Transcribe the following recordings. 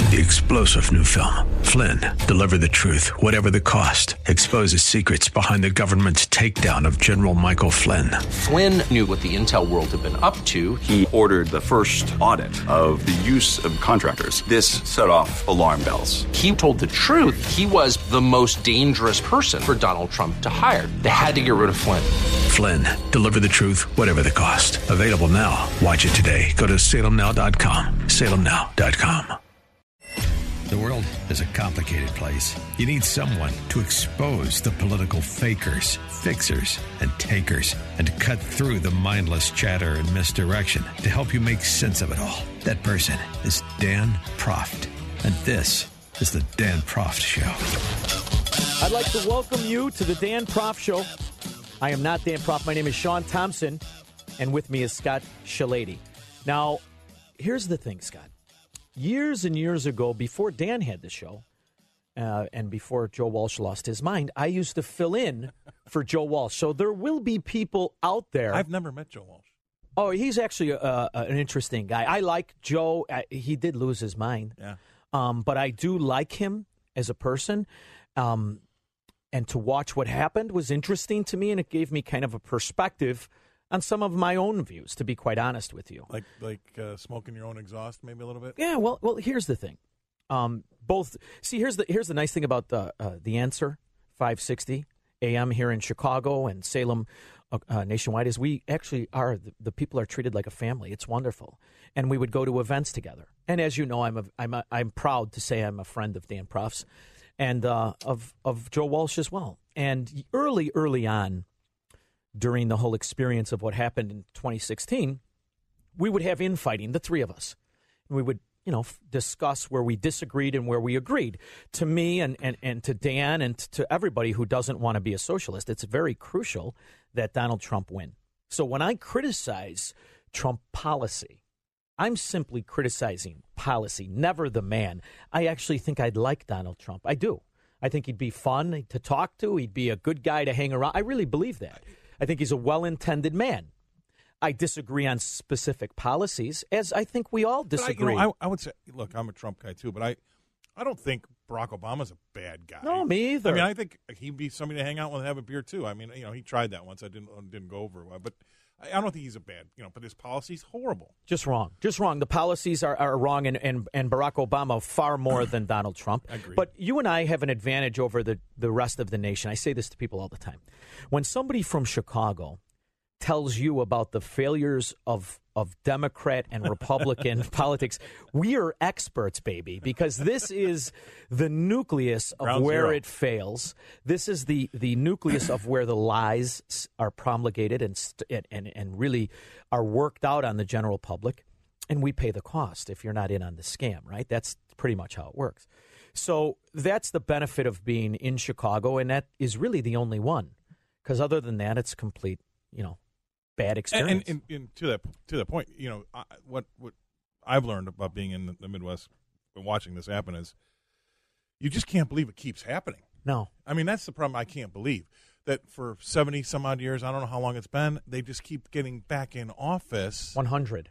The explosive new film, Flynn, deliver the truth, whatever the cost, exposes secrets behind the government's takedown of General Michael Flynn. Flynn knew what the intel world had been up to. He ordered the first audit of the use of contractors. This set off alarm bells. He told the truth. He was the most dangerous person for Donald Trump to hire. They had to get rid of Flynn. Flynn, deliver the truth, whatever the cost. Available now. Watch it today. Go to salemnow.com. salemnow.com. The world is a complicated place. You need someone to expose the political fakers, fixers, and takers, and to cut through the mindless chatter and misdirection to help you make sense of it all. That person is Dan Proft, and this is the Dan Proft Show. I'd like to welcome you to the Dan Proft Show. I am not Dan Proft. My name is Sean Thompson, and with me is Scott Shalady. Now, here's the thing, Scott. Years and years ago, before Dan had the show, and before Joe Walsh lost his mind, I used to fill in for Joe Walsh. So there will be people out there. I've never met Joe Walsh. Oh, he's actually an interesting guy. I like Joe. He did lose his mind. Yeah. But I do like him as a person. And to watch what happened was interesting to me, and it gave me kind of a perspective on some of my own views, to be quite honest with you. Like smoking your own exhaust, maybe a little bit? Yeah, well, here's the thing. Here's the nice thing about the Answer 560 AM here in Chicago and Salem nationwide is we actually are the people are treated like a family. It's wonderful, and we would go to events together. And as you know, I'm proud to say I'm a friend of Dan Proft's and of Joe Walsh as well. And early on, during the whole experience of what happened in 2016, we would have infighting, the three of us. And we would, discuss where we disagreed and where we agreed. To me and to Dan and to everybody who doesn't want to be a socialist, it's very crucial that Donald Trump win. So when I criticize Trump policy, I'm simply criticizing policy, never the man. I actually think I'd like Donald Trump. I do. I think he'd be fun to talk to. He'd be a good guy to hang around. I really believe that. I think he's a well-intended man. I disagree on specific policies, as I think we all disagree. I would say, look, I'm a Trump guy too, but I don't think Barack Obama's a bad guy. No, me either. I mean, I think he'd be somebody to hang out with and have a beer too. I mean, he tried that once. I didn't go over well, but I don't think he's a bad, but his policy's horrible. Just wrong. The policies are wrong, and Barack Obama far more than Donald Trump. I agree. But you and I have an advantage over the rest of the nation. I say this to people all the time. When somebody from Chicago tells you about the failures of Democrat and Republican politics, we are experts, baby, because this is the nucleus of Ground where zero. it fails. This is the nucleus of where the lies are promulgated and really are worked out on the general public, and we pay the cost if you're not in on the scam, right? That's pretty much how it works. So that's the benefit of being in Chicago, and that is really the only one, because other than that, it's complete, bad experience. And to that point, what I've learned about being in the Midwest and watching this happen is you just can't believe it keeps happening. No. I mean, that's the problem I can't believe. That for 70 some odd years, I don't know how long it's been, they just keep getting back in office. 100.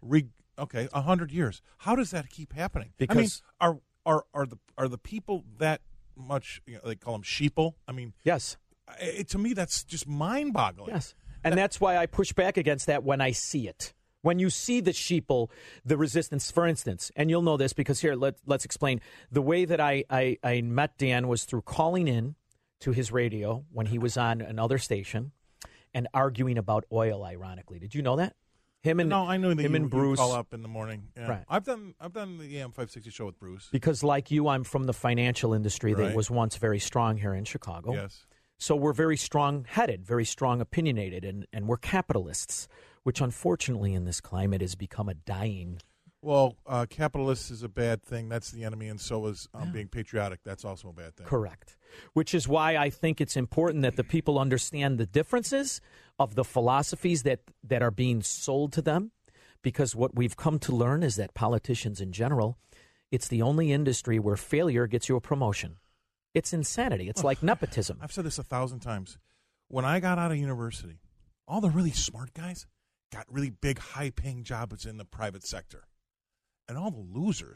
100 years. How does that keep happening? Because I mean, are the people that much, they call them sheeple? I mean, yes. To me, that's just mind-boggling. Yes. And that's why I push back against that when I see it. When you see the sheeple, the resistance, for instance, and you'll know this because here, let's explain. The way that I met Dan was through calling in to his radio when he was on another station and arguing about oil, ironically. Did you know that? I knew that and Bruce call up in the morning. Yeah. Right. I've done the AM 560 show with Bruce. Because like you, I'm from the financial industry that Right. was once very strong here in Chicago. Yes. So we're very strong-headed, very strong opinionated, and we're capitalists, which unfortunately in this climate has become a dying. Well, capitalist is a bad thing. That's the enemy, and so is being patriotic. That's also a bad thing. Correct. Which is why I think it's important that the people understand the differences of the philosophies that are being sold to them, because what we've come to learn is that politicians in general, it's the only industry where failure gets you a promotion. It's insanity. It's like nepotism. I've said this 1,000 times. When I got out of university, all the really smart guys got really big, high-paying jobs in the private sector. And all the losers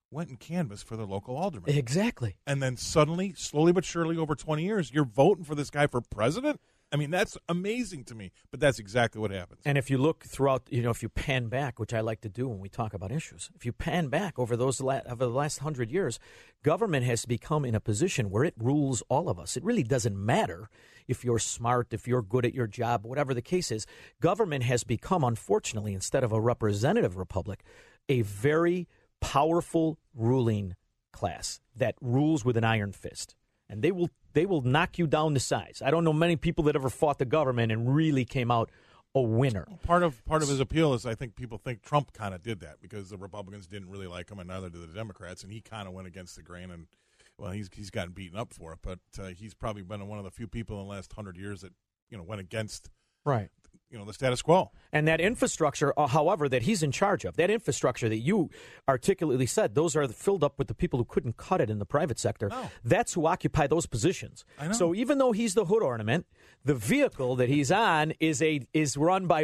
went and canvassed for their local alderman. Exactly. And then suddenly, slowly but surely, over 20 years, you're voting for this guy for president? I mean, that's amazing to me, but that's exactly what happens. And if you look throughout, if you pan back, which I like to do when we talk about issues, if you pan back over over the last 100 years, government has become in a position where it rules all of us. It really doesn't matter if you're smart, if you're good at your job, whatever the case is. Government has become, unfortunately, instead of a representative republic, a very powerful ruling class that rules with an iron fist. And they will knock you down to size. I don't know many people that ever fought the government and really came out a winner. Part of his appeal is I think people think Trump kind of did that because the Republicans didn't really like him and neither did the Democrats, and he kind of went against the grain and, well, he's gotten beaten up for it, but he's probably been one of the few people in the last 100 years that, went against right. The status quo. And that infrastructure, however, that he's in charge of, that infrastructure that you articulately said, those are filled up with the people who couldn't cut it in the private sector. No. That's who occupy those positions. I know. So even though he's the hood ornament, the vehicle that he's on is run by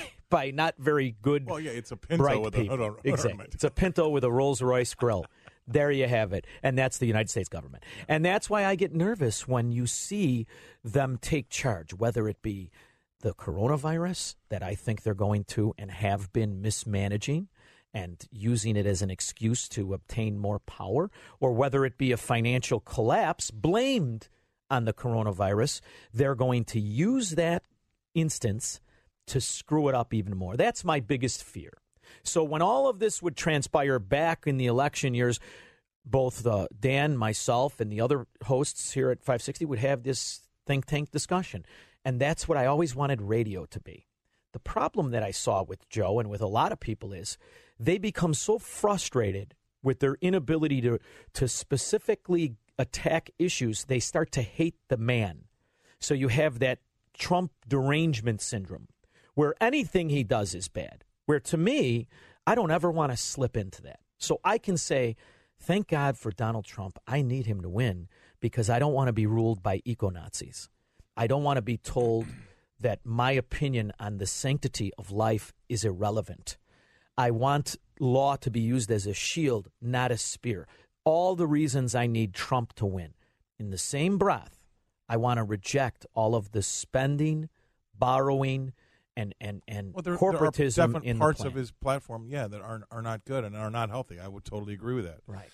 not very good. Well, yeah, it's a Pinto with people. a hood exactly. ornament. It's a Pinto with a Rolls-Royce grill. There you have it. And that's the United States government. And that's why I get nervous when you see them take charge, whether it be the coronavirus that I think they're going to and have been mismanaging and using it as an excuse to obtain more power, or whether it be a financial collapse blamed on the coronavirus, they're going to use that instance to screw it up even more. That's my biggest fear. So when all of this would transpire back in the election years, both Dan, myself, and the other hosts here at 560 would have this think tank discussion. And that's what I always wanted radio to be. The problem that I saw with Joe and with a lot of people is they become so frustrated with their inability to specifically attack issues, they start to hate the man. So you have that Trump derangement syndrome where anything he does is bad, where to me, I don't ever want to slip into that. So I can say, thank God for Donald Trump. I need him to win because I don't want to be ruled by eco-Nazis. I don't want to be told that my opinion on the sanctity of life is irrelevant. I want law to be used as a shield, not a spear. All the reasons I need Trump to win. In the same breath, I want to reject all of the spending, borrowing, and corporatism there are definite in parts the of his platform, that are not good and are not healthy. I would totally agree with that. Right.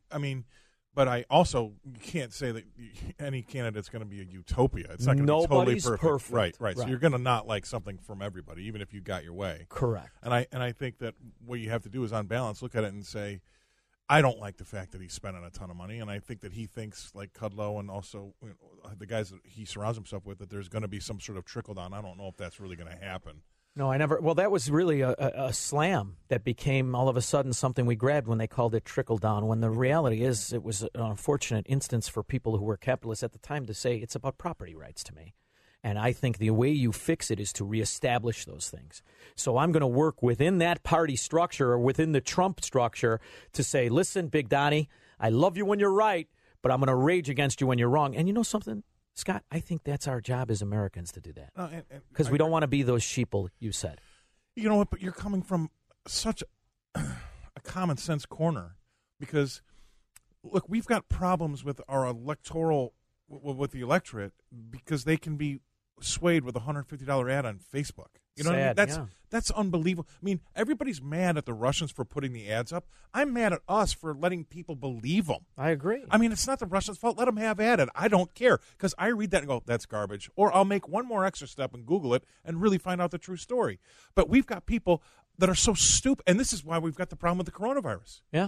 But I also can't say that any candidate's going to be a utopia. It's not going to be Nobody's totally perfect. perfect. Right. So you're going to not like something from everybody, even if you got your way. Correct. And I think that what you have to do is, on balance, look at it and say, I don't like the fact that he's spending a ton of money, and I think that he thinks, like Kudlow and also the guys that he surrounds himself with, that there's going to be some sort of trickle down. I don't know if that's really going to happen. No, I never. Well, that was really a slam that became all of a sudden something we grabbed when they called it trickle down, when the reality is it was an unfortunate instance for people who were capitalists at the time to say it's about property rights to me. And I think the way you fix it is to reestablish those things. So I'm going to work within that party structure or within the Trump structure to say, listen, Big Donnie, I love you when you're right, but I'm going to rage against you when you're wrong. And you know something? Scott, I think that's our job as Americans to do that. Because we don't want to be those sheeple you said. You know what? But you're coming from such a common sense corner because, look, we've got problems with our with the electorate because they can be swayed with a $150 ad on Facebook. You know Sad, what I mean? That's unbelievable. I mean, everybody's mad at the Russians for putting the ads up. I'm mad at us for letting people believe them. I agree. I mean, it's not the Russians' fault. Let them have at it. I don't care because I read that and go, that's garbage. Or I'll make one more extra step and Google it and really find out the true story. But we've got people that are so stupid, and this is why we've got the problem with the coronavirus. Yeah.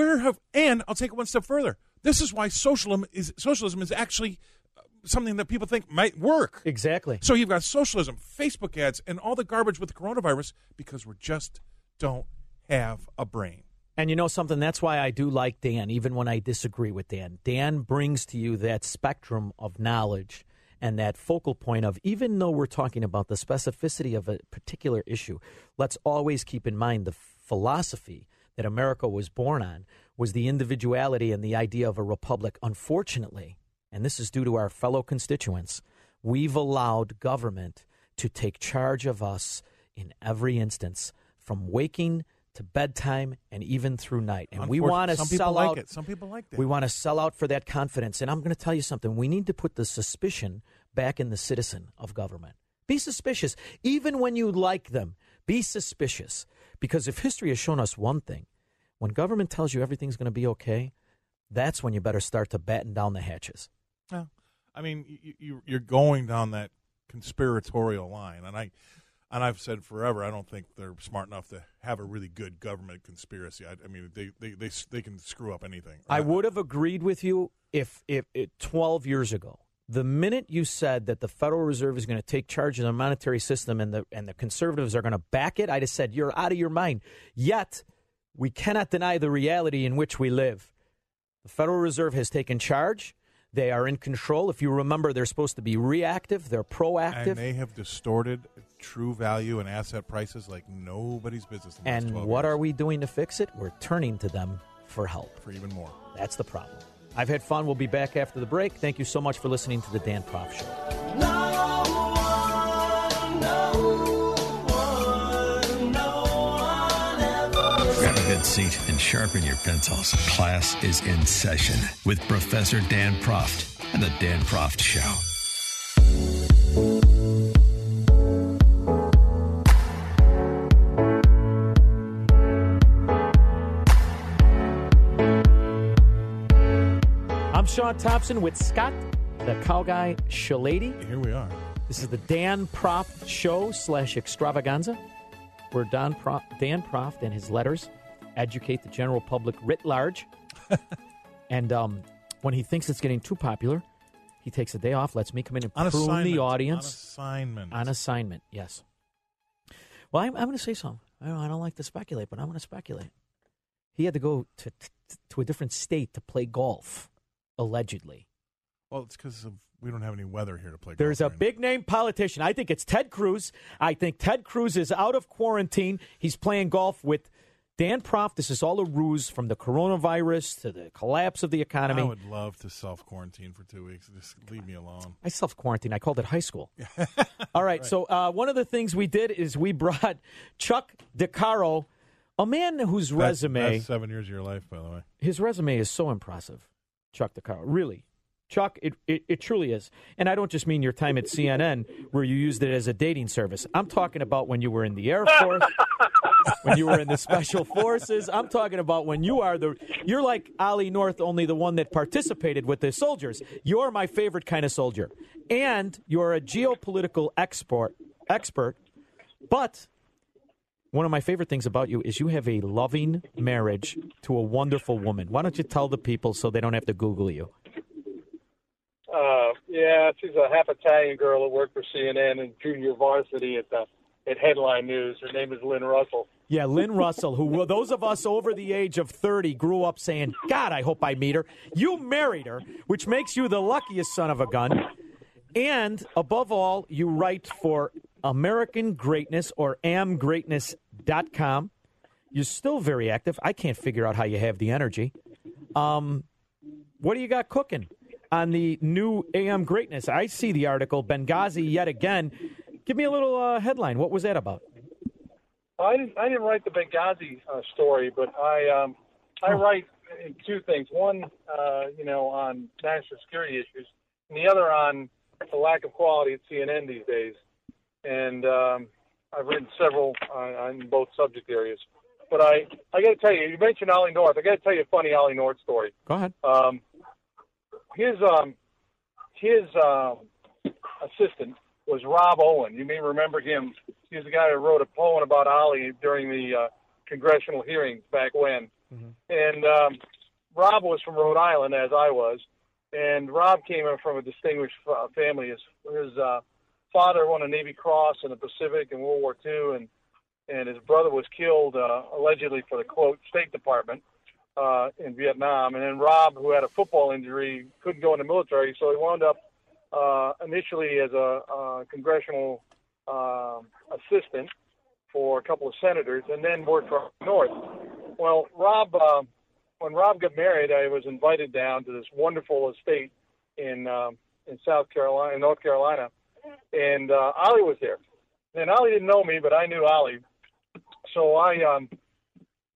And I'll take it one step further. This is why socialism is actually something that people think might work. Exactly. So you've got socialism, Facebook ads, and all the garbage with the coronavirus because we just don't have a brain. And you know something? That's why I do like Dan, even when I disagree with Dan. Dan brings to you that spectrum of knowledge and that focal point of, even though we're talking about the specificity of a particular issue, let's always keep in mind the philosophy that America was born on was the individuality and the idea of a republic. Unfortunately, and this is due to our fellow constituents, we've allowed government to take charge of us in every instance, from waking to bedtime and even through night. And we want to sell out. Some people like that. We want to sell out for that confidence. And I'm going to tell you something. We need to put the suspicion back in the citizen of government. Be suspicious. Even when you like them, be suspicious. Because if history has shown us one thing, when government tells you everything's going to be okay, that's when you better start to batten down the hatches. Well, I mean, you're going down that conspiratorial line, and I've said forever I don't think they're smart enough to have a really good government conspiracy. I mean, they can screw up anything. I would have agreed with you if 12 years ago. The minute you said that the Federal Reserve is going to take charge of the monetary system and the conservatives are going to back it, I'd have said, you're out of your mind. Yet, we cannot deny the reality in which we live. The Federal Reserve has taken charge. They are in control. If you remember, they're supposed to be reactive. They're proactive. And they have distorted true value and asset prices like nobody's business in the last 12 years. And what are we doing to fix it? We're turning to them for help. For even more. That's the problem. I've had fun. We'll be back after the break. Thank you so much for listening to the Dan Proft Show. Grab a good seat and sharpen your pencils. Class is in session with Professor Dan Proft and the Dan Proft Show. I'm Sean Thompson with Scott, the cow guy Shalady. Here we are. This is the Dan Proft Show / extravaganza, where Dan Proft and his letters educate the general public writ large. And when he thinks it's getting too popular, he takes a day off, lets me come in and prune the audience. On assignment, yes. Well, I'm going to say something. I don't like to speculate, but I'm going to speculate. He had to go to a different state to play golf, allegedly. Well, it's because we don't have any weather here to play golf. There's a big-name politician. I think it's Ted Cruz. I think Ted Cruz is out of quarantine. He's playing golf with Dan Proft. This is all a ruse from the coronavirus to the collapse of the economy. I would love to self-quarantine for 2 weeks. Just leave me alone. I self-quarantined. I called it high school. All right, so one of the things we did is we brought Chuck DeCaro, a man whose resume... That's 7 years of your life, by the way. His resume is so impressive, Chuck DeCaro. Really. Chuck, it truly is. And I don't just mean your time at CNN where you used it as a dating service. I'm talking about when you were in the Air Force, when you were in the Special Forces. I'm talking about when you're like Ollie North, only the one that participated with the soldiers. You're my favorite kind of soldier. And you're a geopolitical expert. But one of my favorite things about you is you have a loving marriage to a wonderful woman. Why don't you tell the people so they don't have to Google you? Yeah, she's a half Italian girl that worked for CNN and junior varsity at Headline News. Her name is Lynn Russell. Yeah, Lynn Russell, who those of us over the age of 30 grew up saying, God, I hope I meet her. You married her, which makes you the luckiest son of a gun. And above all, you write for American Greatness or amgreatness.com. You're still very active. I can't figure out how you have the energy. What do you got cooking on the new AM Greatness? I see the article, Benghazi yet again. Give me a little headline. What was that about? I didn't write the Benghazi story, but I write in two things. One, on national security issues, and the other on the lack of quality at CNN these days. And I've written several on both subject areas. But I got to tell you mentioned Ollie North. I got to tell you a funny Ollie North story. Go ahead. His assistant was Rob Owen. You may remember him. He's the guy who wrote a poem about Ollie during the congressional hearings back when. Mm-hmm. And Rob was from Rhode Island, as I was. And Rob came in from a distinguished family. His father won a Navy Cross in the Pacific in World War II, and his brother was killed allegedly for the, quote, State Department in Vietnam. And then Rob, who had a football injury, couldn't go in the military, so he wound up initially as a congressional assistant for a couple of senators, and then worked for North. Well, when Rob got married, I was invited down to this wonderful estate in North Carolina, and Ollie was there. And Ollie didn't know me, but I knew Ollie. So I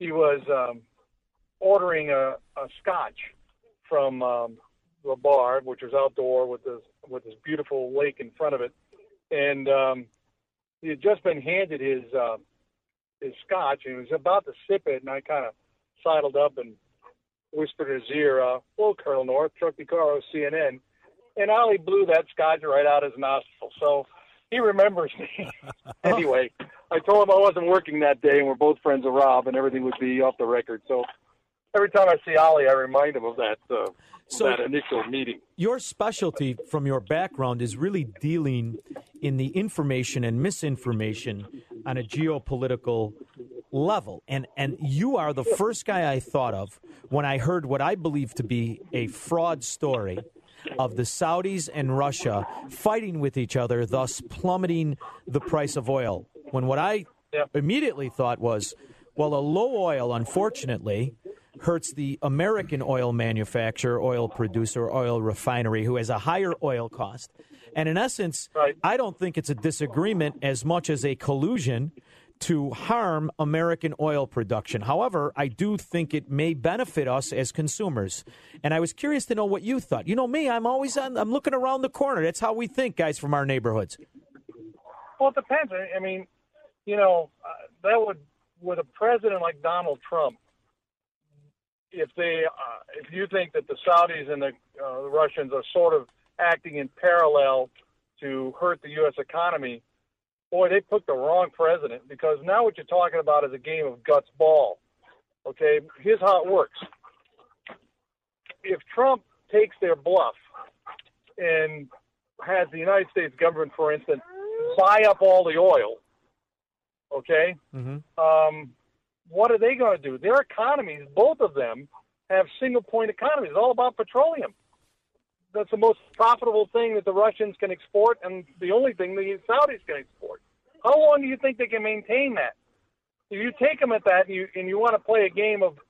he was ordering a scotch from the bar, which was outdoor with this beautiful lake in front of it, and he had just been handed his scotch, and he was about to sip it, and I kind of sidled up and whispered in his ear, "Hello, Colonel North, Chuck DeCaro, CNN," and Ollie blew that scotch right out his nostril. So he remembers me. Anyway, I told him I wasn't working that day, and we're both friends of Rob, and everything would be off the record. So every time I see Ollie, I remind him of that that initial meeting. Your specialty from your background is really dealing in the information and misinformation on a geopolitical level. And you are the first guy I thought of when I heard what I believe to be a fraud story of the Saudis and Russia fighting with each other, thus plummeting the price of oil. When what I immediately thought was, well, a low oil, unfortunately, hurts the American oil manufacturer, oil producer, oil refinery, who has a higher oil cost. And in essence, I don't think it's a disagreement as much as a collusion to harm American oil production. However, I do think it may benefit us as consumers. And I was curious to know what you thought. You know me, I'm looking around the corner. That's how we think, guys from our neighborhoods. Well, it depends. I mean, that would, with a president like Donald Trump, if you think that the Saudis and the Russians are sort of acting in parallel to hurt the U.S. economy, boy, they picked the wrong president, because now what you're talking about is a game of guts ball. Okay, here's how it works. If Trump takes their bluff and has the United States government, for instance, buy up all the oil, okay, what are they going to do? Their economies, both of them, have single-point economies. It's all about petroleum. That's the most profitable thing that the Russians can export, and the only thing the Saudis can export. How long do you think they can maintain that? If you take them at that and you want to play a game of,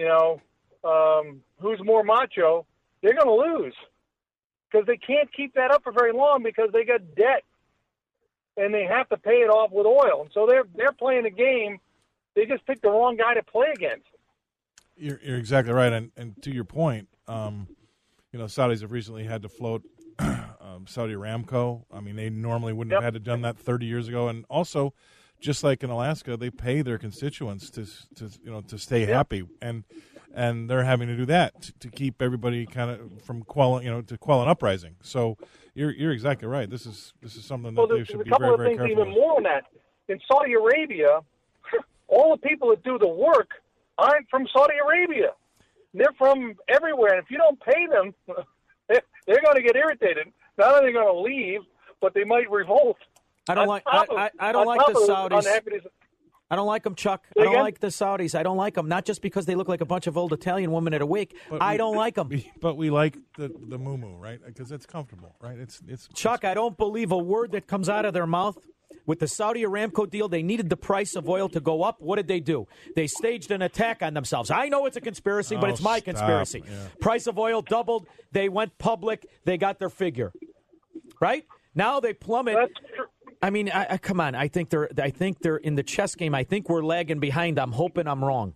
who's more macho, they're going to lose, because they can't keep that up for very long, because they got debt and they have to pay it off with oil. And so they're playing a game. They just picked the wrong guy to play against. You're exactly right, and to your point, Saudis have recently had to float Saudi Aramco. I mean, they normally wouldn't have had to done that 30 years ago. And also, just like in Alaska, they pay their constituents to stay happy, and they're having to do that to keep everybody kind of from quelling an uprising. So you're exactly right. This is something that they should be very, very careful with. There's a couple of things even more than that. In Saudi Arabia, all the people that do the work aren't from Saudi Arabia. They're from everywhere. And if you don't pay them, they're going to get irritated. Not only are they going to leave, but they might revolt. I don't like the Saudis. I don't like them, Chuck. I don't like the Saudis. I don't like them, not just because they look like a bunch of old Italian women at a wake. I don't like them. But we like the moo-moo, right? Because it's comfortable, right? It's Chuck, I don't believe a word that comes out of their mouth. With the Saudi Aramco deal, they needed the price of oil to go up. What did they do? They staged an attack on themselves. I know it's a conspiracy, but it's my conspiracy. Yeah. Price of oil doubled. They went public. They got their figure. Right? Now they plummet. I mean, come on. I think they're in the chess game. I think we're lagging behind. I'm hoping I'm wrong.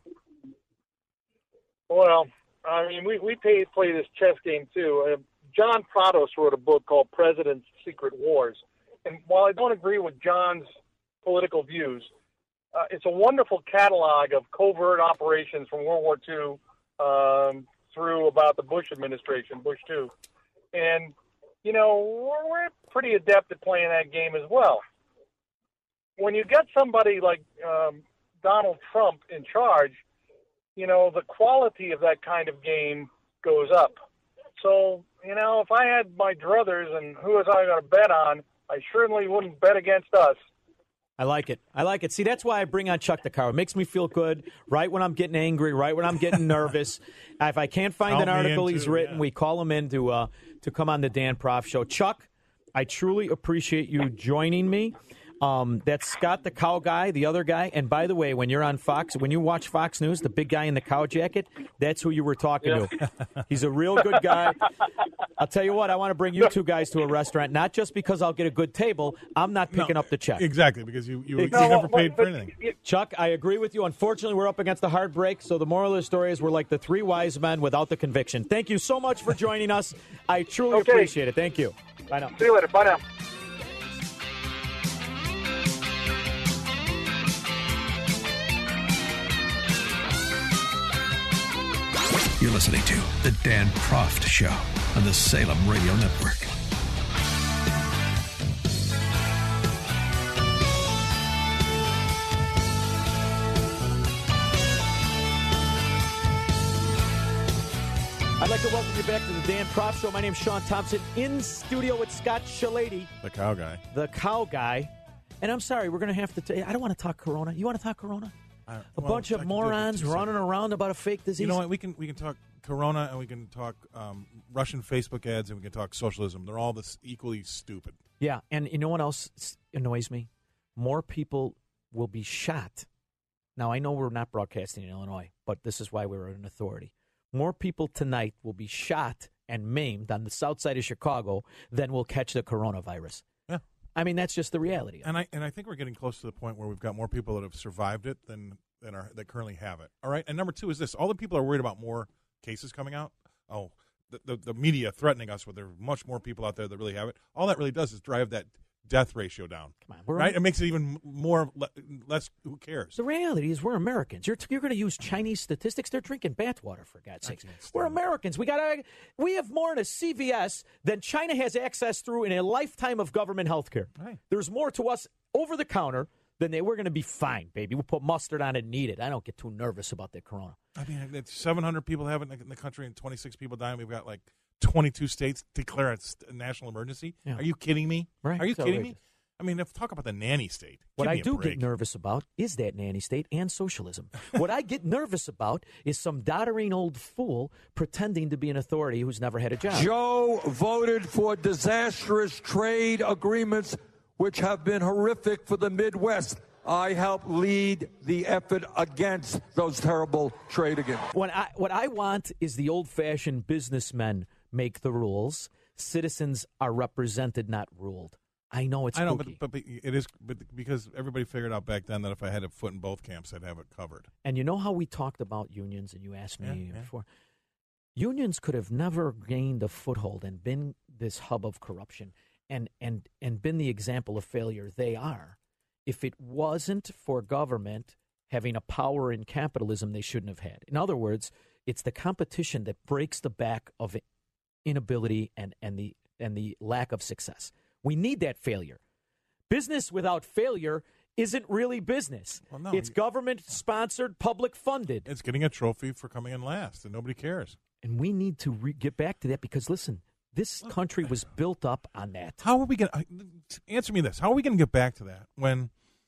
Well, I mean, we play this chess game too. John Prados wrote a book called President's Secret Wars. And while I don't agree with John's political views, it's a wonderful catalog of covert operations from World War II through about the Bush administration, Bush II. And, we're pretty adept at playing that game as well. When you get somebody like Donald Trump in charge, the quality of that kind of game goes up. So, if I had my druthers and who was I going to bet on, I certainly wouldn't bet against us. I like it. See, that's why I bring on Chuck DeCaro. It makes me feel good right when I'm getting angry, right when I'm getting nervous. If I can't find an article he's written, we call him in to come on the Dan Proft Show. Chuck, I truly appreciate you joining me. That's Scott the Cow Guy, the other guy. And by the way, when you're on Fox, when you watch Fox News, the big guy in the cow jacket, that's who you were talking to. He's a real good guy. I'll tell you what, I want to bring you two guys to a restaurant, not just because I'll get a good table. I'm not picking up the check. Exactly, because you never paid for anything. Chuck, I agree with you. Unfortunately, we're up against a hard break, so the moral of the story is we're like the three wise men without the conviction. Thank you so much for joining us. I truly appreciate it. Thank you. Bye now. See you later. Bye now. You're listening to The Dan Proft Show on the Salem Radio Network. I'd like to welcome you back to the Dan Proft Show. My name's Sean Thompson, in studio with Scott Shalady. The cow guy. The cow guy. And I'm sorry, we're going to have to I don't want to talk Corona. You want to talk Corona? A bunch of morons running around about a fake disease. You know what? We can talk Corona, and we can talk Russian Facebook ads, and we can talk socialism. They're all this equally stupid. Yeah, and you know what else annoys me? More people will be shot. Now, I know we're not broadcasting in Illinois, but this is why we're an authority. More people tonight will be shot and maimed on the south side of Chicago than will catch the coronavirus. Yeah. I mean, that's just the reality. And I think we're getting close to the point where we've got more people that have survived it than that currently have it. All right. And number two is this: all the people are worried about more cases coming out. Oh, the media threatening us with there are much more people out there that really have it. All that really does is drive that death ratio down. Come on, right? It makes it even less. Who cares? The reality is we're Americans. You're going to use Chinese statistics. They're drinking bathwater, for God's sakes. We're Americans. We have more in a CVS than China has access through in a lifetime of government health care. Right. There's more to us over the counter than we're going to be fine, baby. We'll put mustard on it and eat it. I don't get too nervous about that corona. I mean, it's 700 people have it in the country and 26 people dying. We've got like 22 states declare a national emergency. Yeah. Are you kidding me? Right. Are you kidding me? I mean, talk about the nanny state. What I do get nervous about is that nanny state and socialism. What I get nervous about is some doddering old fool pretending to be an authority who's never had a job. Joe voted for disastrous trade agreements which have been horrific for the Midwest. I helped lead the effort against those terrible trade agreements. What I want is the old-fashioned businessmen make the rules. Citizens are represented, not ruled. I know it's spooky. But it is because everybody figured out back then that if I had a foot in both camps, I'd have it covered. And you know how we talked about unions, and you asked me before? Unions could have never gained a foothold and been this hub of corruption and been the example of failure they are if it wasn't for government having a power in capitalism they shouldn't have had. In other words, it's the competition that breaks the back of inability and the lack of success. We need that failure. Business without failure isn't really business. Well, no, it's government-sponsored, public-funded. It's getting a trophy for coming in last, and nobody cares. And we need to get back to that because, listen, this country was built up on that. How are we going to – answer me this. How are we going to get back to that when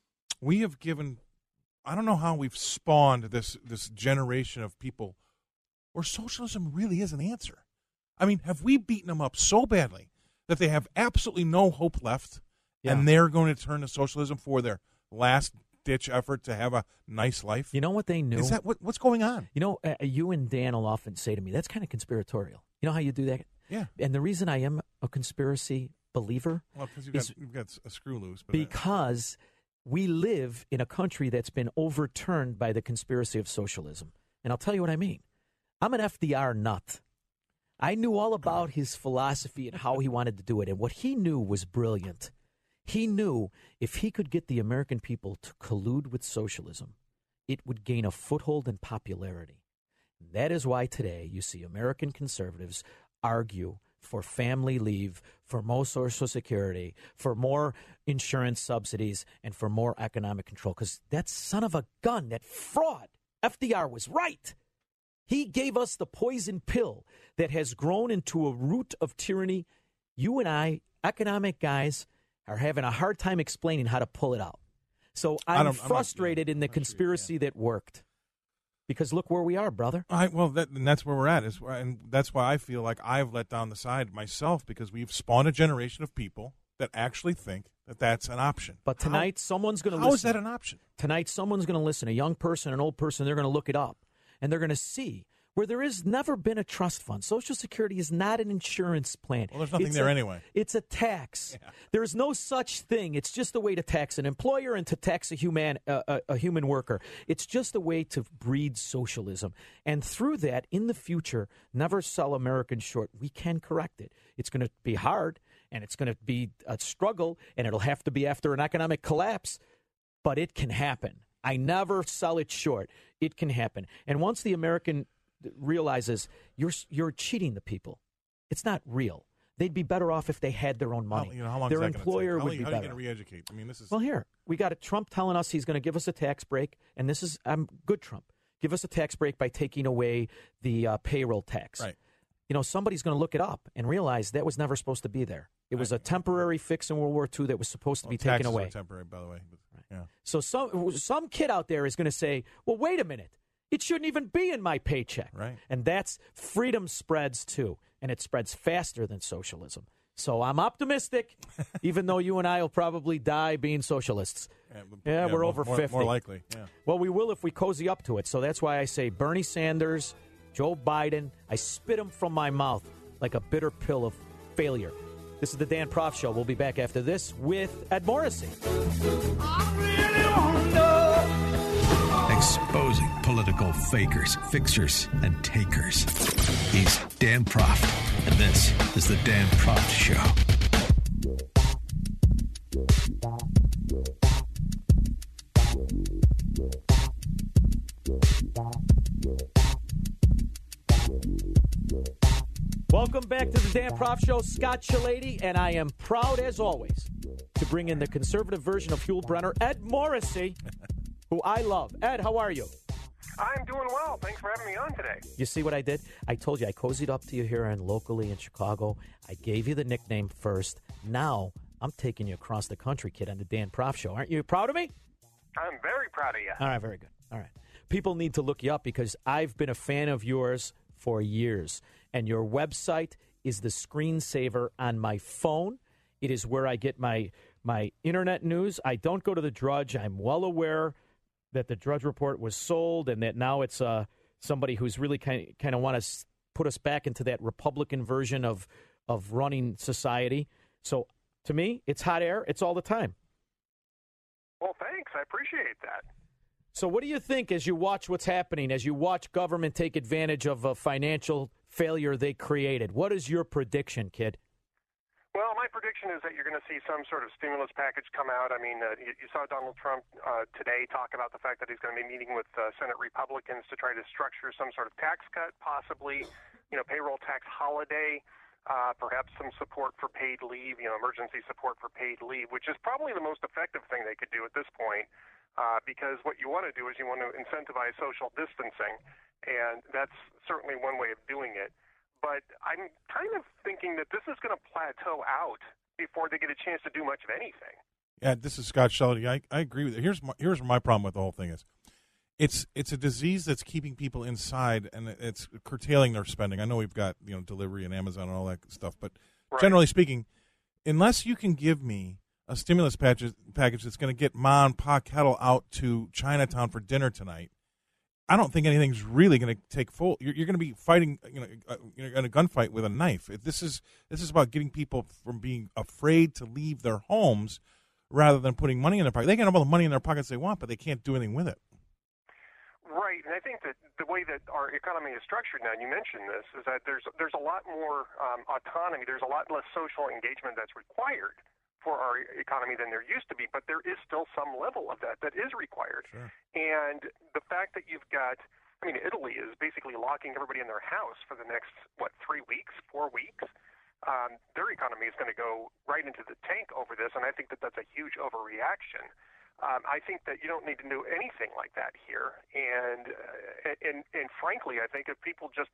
we have given – I don't know how we've spawned this generation of people where socialism really is an answer. I mean, have we beaten them up so badly that they have absolutely no hope left, and they're going to turn to socialism for their last-ditch effort to have a nice life? You know what they knew? Is that what's going on? You know, you and Dan will often say to me, that's kind of conspiratorial. You know how you do that? Yeah. And the reason I am a conspiracy believer because you've got a screw loose. Because we live in a country that's been overturned by the conspiracy of socialism. And I'll tell you what I mean. I'm an FDR nut. I knew all about his philosophy and how he wanted to do it. And what he knew was brilliant. He knew if he could get the American people to collude with socialism, it would gain a foothold in popularity. That is why today you see American conservatives argue for family leave, for more Social Security, for more insurance subsidies, and for more economic control. Because that son of a gun, that fraud, FDR was right. He gave us the poison pill that has grown into a root of tyranny. You and I, economic guys, are having a hard time explaining how to pull it out. So I'm frustrated in the conspiracy that worked. Because look where we are, brother. And that's where we're at. And that's why I feel like I've let down the side myself, because we've spawned a generation of people that actually think that that's an option. But tonight, someone's going to listen. How is that an option? Tonight, someone's going to listen. A young person, an old person, they're going to look it up. And they're going to see where there has never been a trust fund. Social Security is not an insurance plan. Well, there's nothing there anyway. It's a tax. Yeah. There is no such thing. It's just a way to tax an employer and to tax a human worker. It's just a way to breed socialism. And through that, in the future, never sell Americans short. We can correct it. It's going to be hard, and it's going to be a struggle, and it'll have to be after an economic collapse, but it can happen. I never sell it short. It can happen. And once the American realizes you're cheating the people, it's not real. They'd be better off if they had their own money. How long their is that employer gonna would take? be How better. are you going to re-educate? I mean, this is... Well, here, we got Trump telling us he's going to give us a tax break, and this is, I'm good, Trump. Give us a tax break by taking away the payroll tax. Right. Somebody's going to look it up and realize that was never supposed to be there. It was a temporary fix in World War II that was supposed to be taken away. Taxes are temporary, by the way. But, yeah. So some kid out there is going to say, well, wait a minute. It shouldn't even be in my paycheck. Right. And that's freedom spreads, too. And it spreads faster than socialism. So I'm optimistic, even though you and I will probably die being socialists. Yeah, we're over 50. More likely, yeah. Well, we will if we cozy up to it. So that's why I say Bernie Sanders, Joe Biden, I spit them from my mouth like a bitter pill of failure. This is the Dan Proft Show. We'll be back after this with Ed Morrissey. Exposing political fakers, fixers, and takers. He's Dan Proft, and this is the Dan Proft Show. Welcome back to the Dan Proft Show. Scott Shellady, and I am proud, as always, to bring in the conservative version of Huell Brenner, Ed Morrissey, who I love. Ed, how are you? I'm doing well. Thanks for having me on today. You see what I did? I told you I cozied up to you here and locally in Chicago. I gave you the nickname first. Now I'm taking you across the country, kid, on the Dan Proft Show. Aren't you proud of me? I'm very proud of you. All right, very good. All right. People need to look you up because I've been a fan of yours for years. And your website is the screensaver on my phone. It is where I get my internet news. I don't go to the Drudge. I'm well aware that the Drudge Report was sold and that now it's somebody who's really kind of want to put us back into that Republican version of running society. So to me, it's hot air. It's all the time. Well, thanks. I appreciate that. So what do you think as you watch what's happening, as you watch government take advantage of a financial failure they created? What is your prediction, kid? Well, my prediction is that you're going to see some sort of stimulus package come out. I mean, you saw Donald Trump today talk about the fact that he's going to be meeting with Senate Republicans to try to structure some sort of tax cut, possibly, payroll tax holiday, perhaps some support for paid leave, emergency support for paid leave, which is probably the most effective thing they could do at this point. Because what you want to do is you want to incentivize social distancing, and that's certainly one way of doing it. But I'm kind of thinking that this is going to plateau out before they get a chance to do much of anything. Yeah, this is Scott Shellady. I agree with you. Here's my problem with the whole thing is, it's a disease that's keeping people inside and it's curtailing their spending. I know we've got delivery and Amazon and all that stuff, but generally speaking, unless you can give me a stimulus package that's going to get Ma and Pa Kettle out to Chinatown for dinner tonight, I don't think anything's really going to take full. You're going to be fighting, in a gunfight with a knife. This is about getting people from being afraid to leave their homes, rather than putting money in their pocket. They can have all the money in their pockets they want, but they can't do anything with it. Right, and I think that the way that our economy is structured now, and you mentioned this, is that there's a lot more autonomy. There's a lot less social engagement that's required for our economy than there used to be, but there is still some level of that is required. Sure. And the fact that you've got, Italy is basically locking everybody in their house for the next, 3 weeks, 4 weeks. Their economy is going to go right into the tank over this, and I think that that's a huge overreaction. I think that you don't need to do anything like that here. And frankly, I think if people just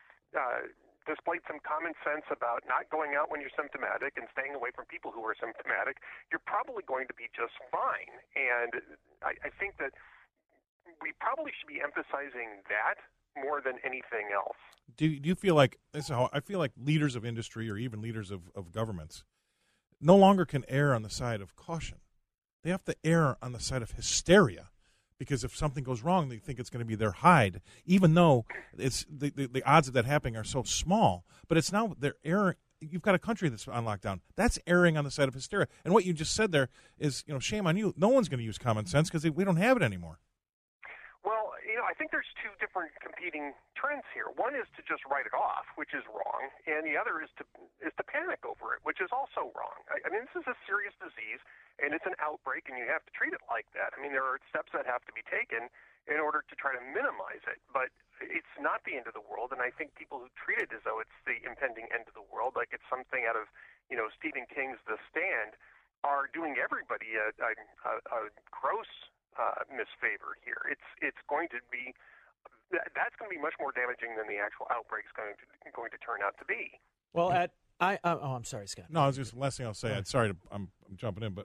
displayed some common sense about not going out when you're symptomatic and staying away from people who are symptomatic, you're probably going to be just fine. And I think that we probably should be emphasizing that more than anything else. Do you feel like this is how I feel like leaders of industry or even leaders of governments no longer can err on the side of caution? They have to err on the side of hysteria because if something goes wrong, they think it's going to be their hide, even though it's the odds of that happening are so small. But it's now they're erring. You've got a country that's on lockdown. That's erring on the side of hysteria. And what you just said there is, shame on you. No one's going to use common sense because we don't have it anymore. Well, I think there's two different competing trends here. One is to just write it off, which is wrong, and the other is to panic over it, which is also wrong. I mean, this is a serious disease, and it's an outbreak, and you have to treat it like that. I mean, there are steps that have to be taken in order to try to minimize it, but it's not the end of the world, and I think people who treat it as though it's the impending end of the world, like it's something out of, Stephen King's The Stand, are doing everybody a gross misfavor here. It's going to be much more damaging than the actual outbreak is going to turn out to be. Well, I'm sorry, Scott. No, I was just last thing I'll say. I'm jumping in, but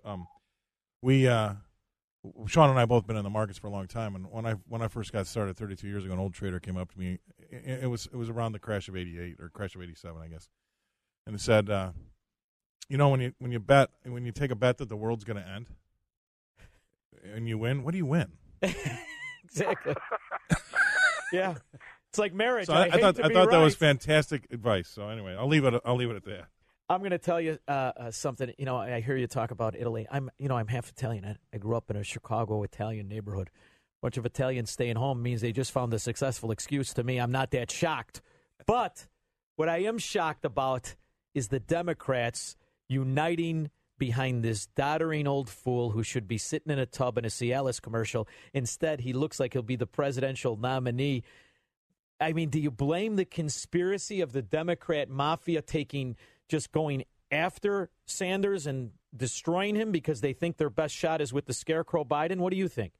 Sean and I both been in the markets for a long time, and when I first got started 32 years ago, an old trader came up to me. It was around the crash of '88 or crash of '87, I guess, and he said, when you take a bet that the world's going to end, and you win, what do you win? Exactly. Yeah, it's like marriage. So I thought that was fantastic advice. So anyway, I'll leave it at that. I'm going to tell you something. I hear you talk about Italy. I'm half Italian. I grew up in a Chicago Italian neighborhood. A bunch of Italians staying home means they just found a successful excuse. To me, I'm not that shocked. But what I am shocked about is the Democrats uniting behind this doddering old fool who should be sitting in a tub in a Cialis commercial. Instead, he looks like he'll be the presidential nominee. I mean, do you blame the conspiracy of the Democrat mafia just going after Sanders and destroying him because they think their best shot is with the scarecrow Biden? What do you think?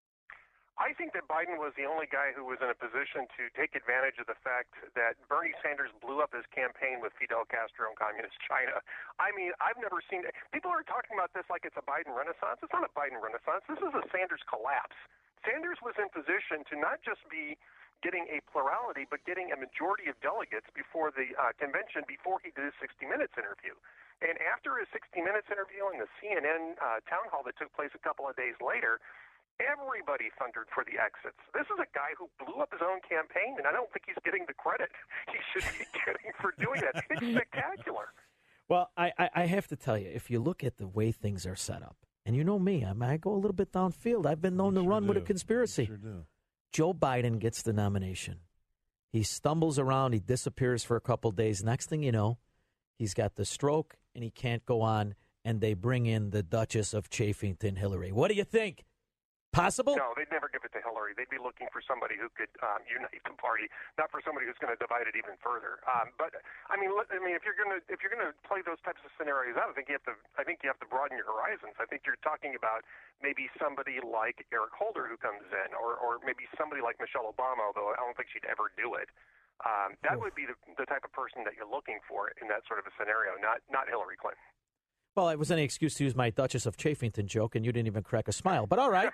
I think that Biden was the only guy who was in a position to take advantage of the fact that Bernie Sanders blew up his campaign with Fidel Castro and Communist China. I mean, I've never seen it. People are talking about this like it's a Biden renaissance. It's not a Biden renaissance. This is a Sanders collapse. Sanders was in position to not just be getting a plurality, but getting a majority of delegates before the convention before he did his 60 Minutes interview. And after his 60 Minutes interview and the CNN town hall that took place a couple of days later, everybody thundered for the exits. This is a guy who blew up his own campaign, and I don't think he's getting the credit he should be getting for doing that. It's spectacular. Well, I have to tell you, if you look at the way things are set up, and you know me, I go a little bit downfield. I've been known to run with a conspiracy. Sure do. Joe Biden gets the nomination. He stumbles around. He disappears for a couple days. Next thing you know, he's got the stroke, and he can't go on, and they bring in the Duchess of Chafington, Hillary. What do you think? Possible? No, they'd never give it to Hillary. They'd be looking for somebody who could unite the party, not for somebody who's going to divide it even further. But I mean, if you're going to play those types of scenarios out, I think you have to broaden your horizons. I think you're talking about maybe somebody like Eric Holder who comes in, or maybe somebody like Michelle Obama, although I don't think she'd ever do it. That would be the type of person that you're looking for in that sort of a scenario, not Hillary Clinton. Well, it was any excuse to use my Duchess of Chafington joke, and you didn't even crack a smile. But all right.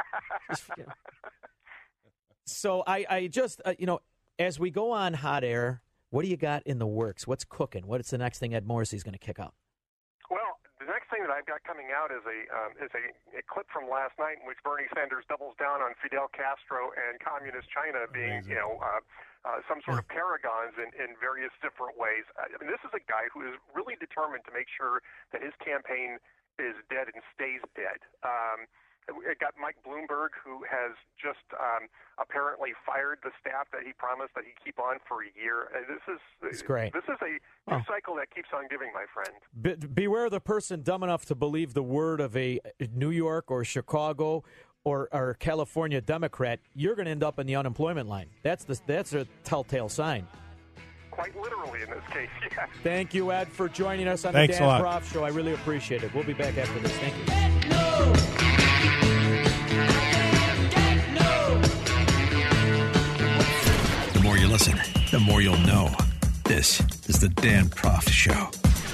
So I just, as we go on hot air, what do you got in the works? What's cooking? What's the next thing Ed Morrissey's going to kick out? Well, the next thing that I've got coming out is a clip from last night in which Bernie Sanders doubles down on Fidel Castro and Communist China being, some sort of paragons in various different ways. I mean, this is a guy who is really determined to make sure that his campaign is dead and stays dead. It got Mike Bloomberg, who has just apparently fired the staff that he promised that he'd keep on for a year. It's great. This is a new cycle that keeps on giving, my friend. Beware the person dumb enough to believe the word of a New York or Chicago or California Democrat. You're going to end up in the unemployment line. That's a telltale sign. Quite literally in this case, yes. Thank you, Ed, for joining us on the Dan Proft Show. I really appreciate it. We'll be back after this. Thank you. The more you listen, the more you'll know. This is the Dan Proft Show.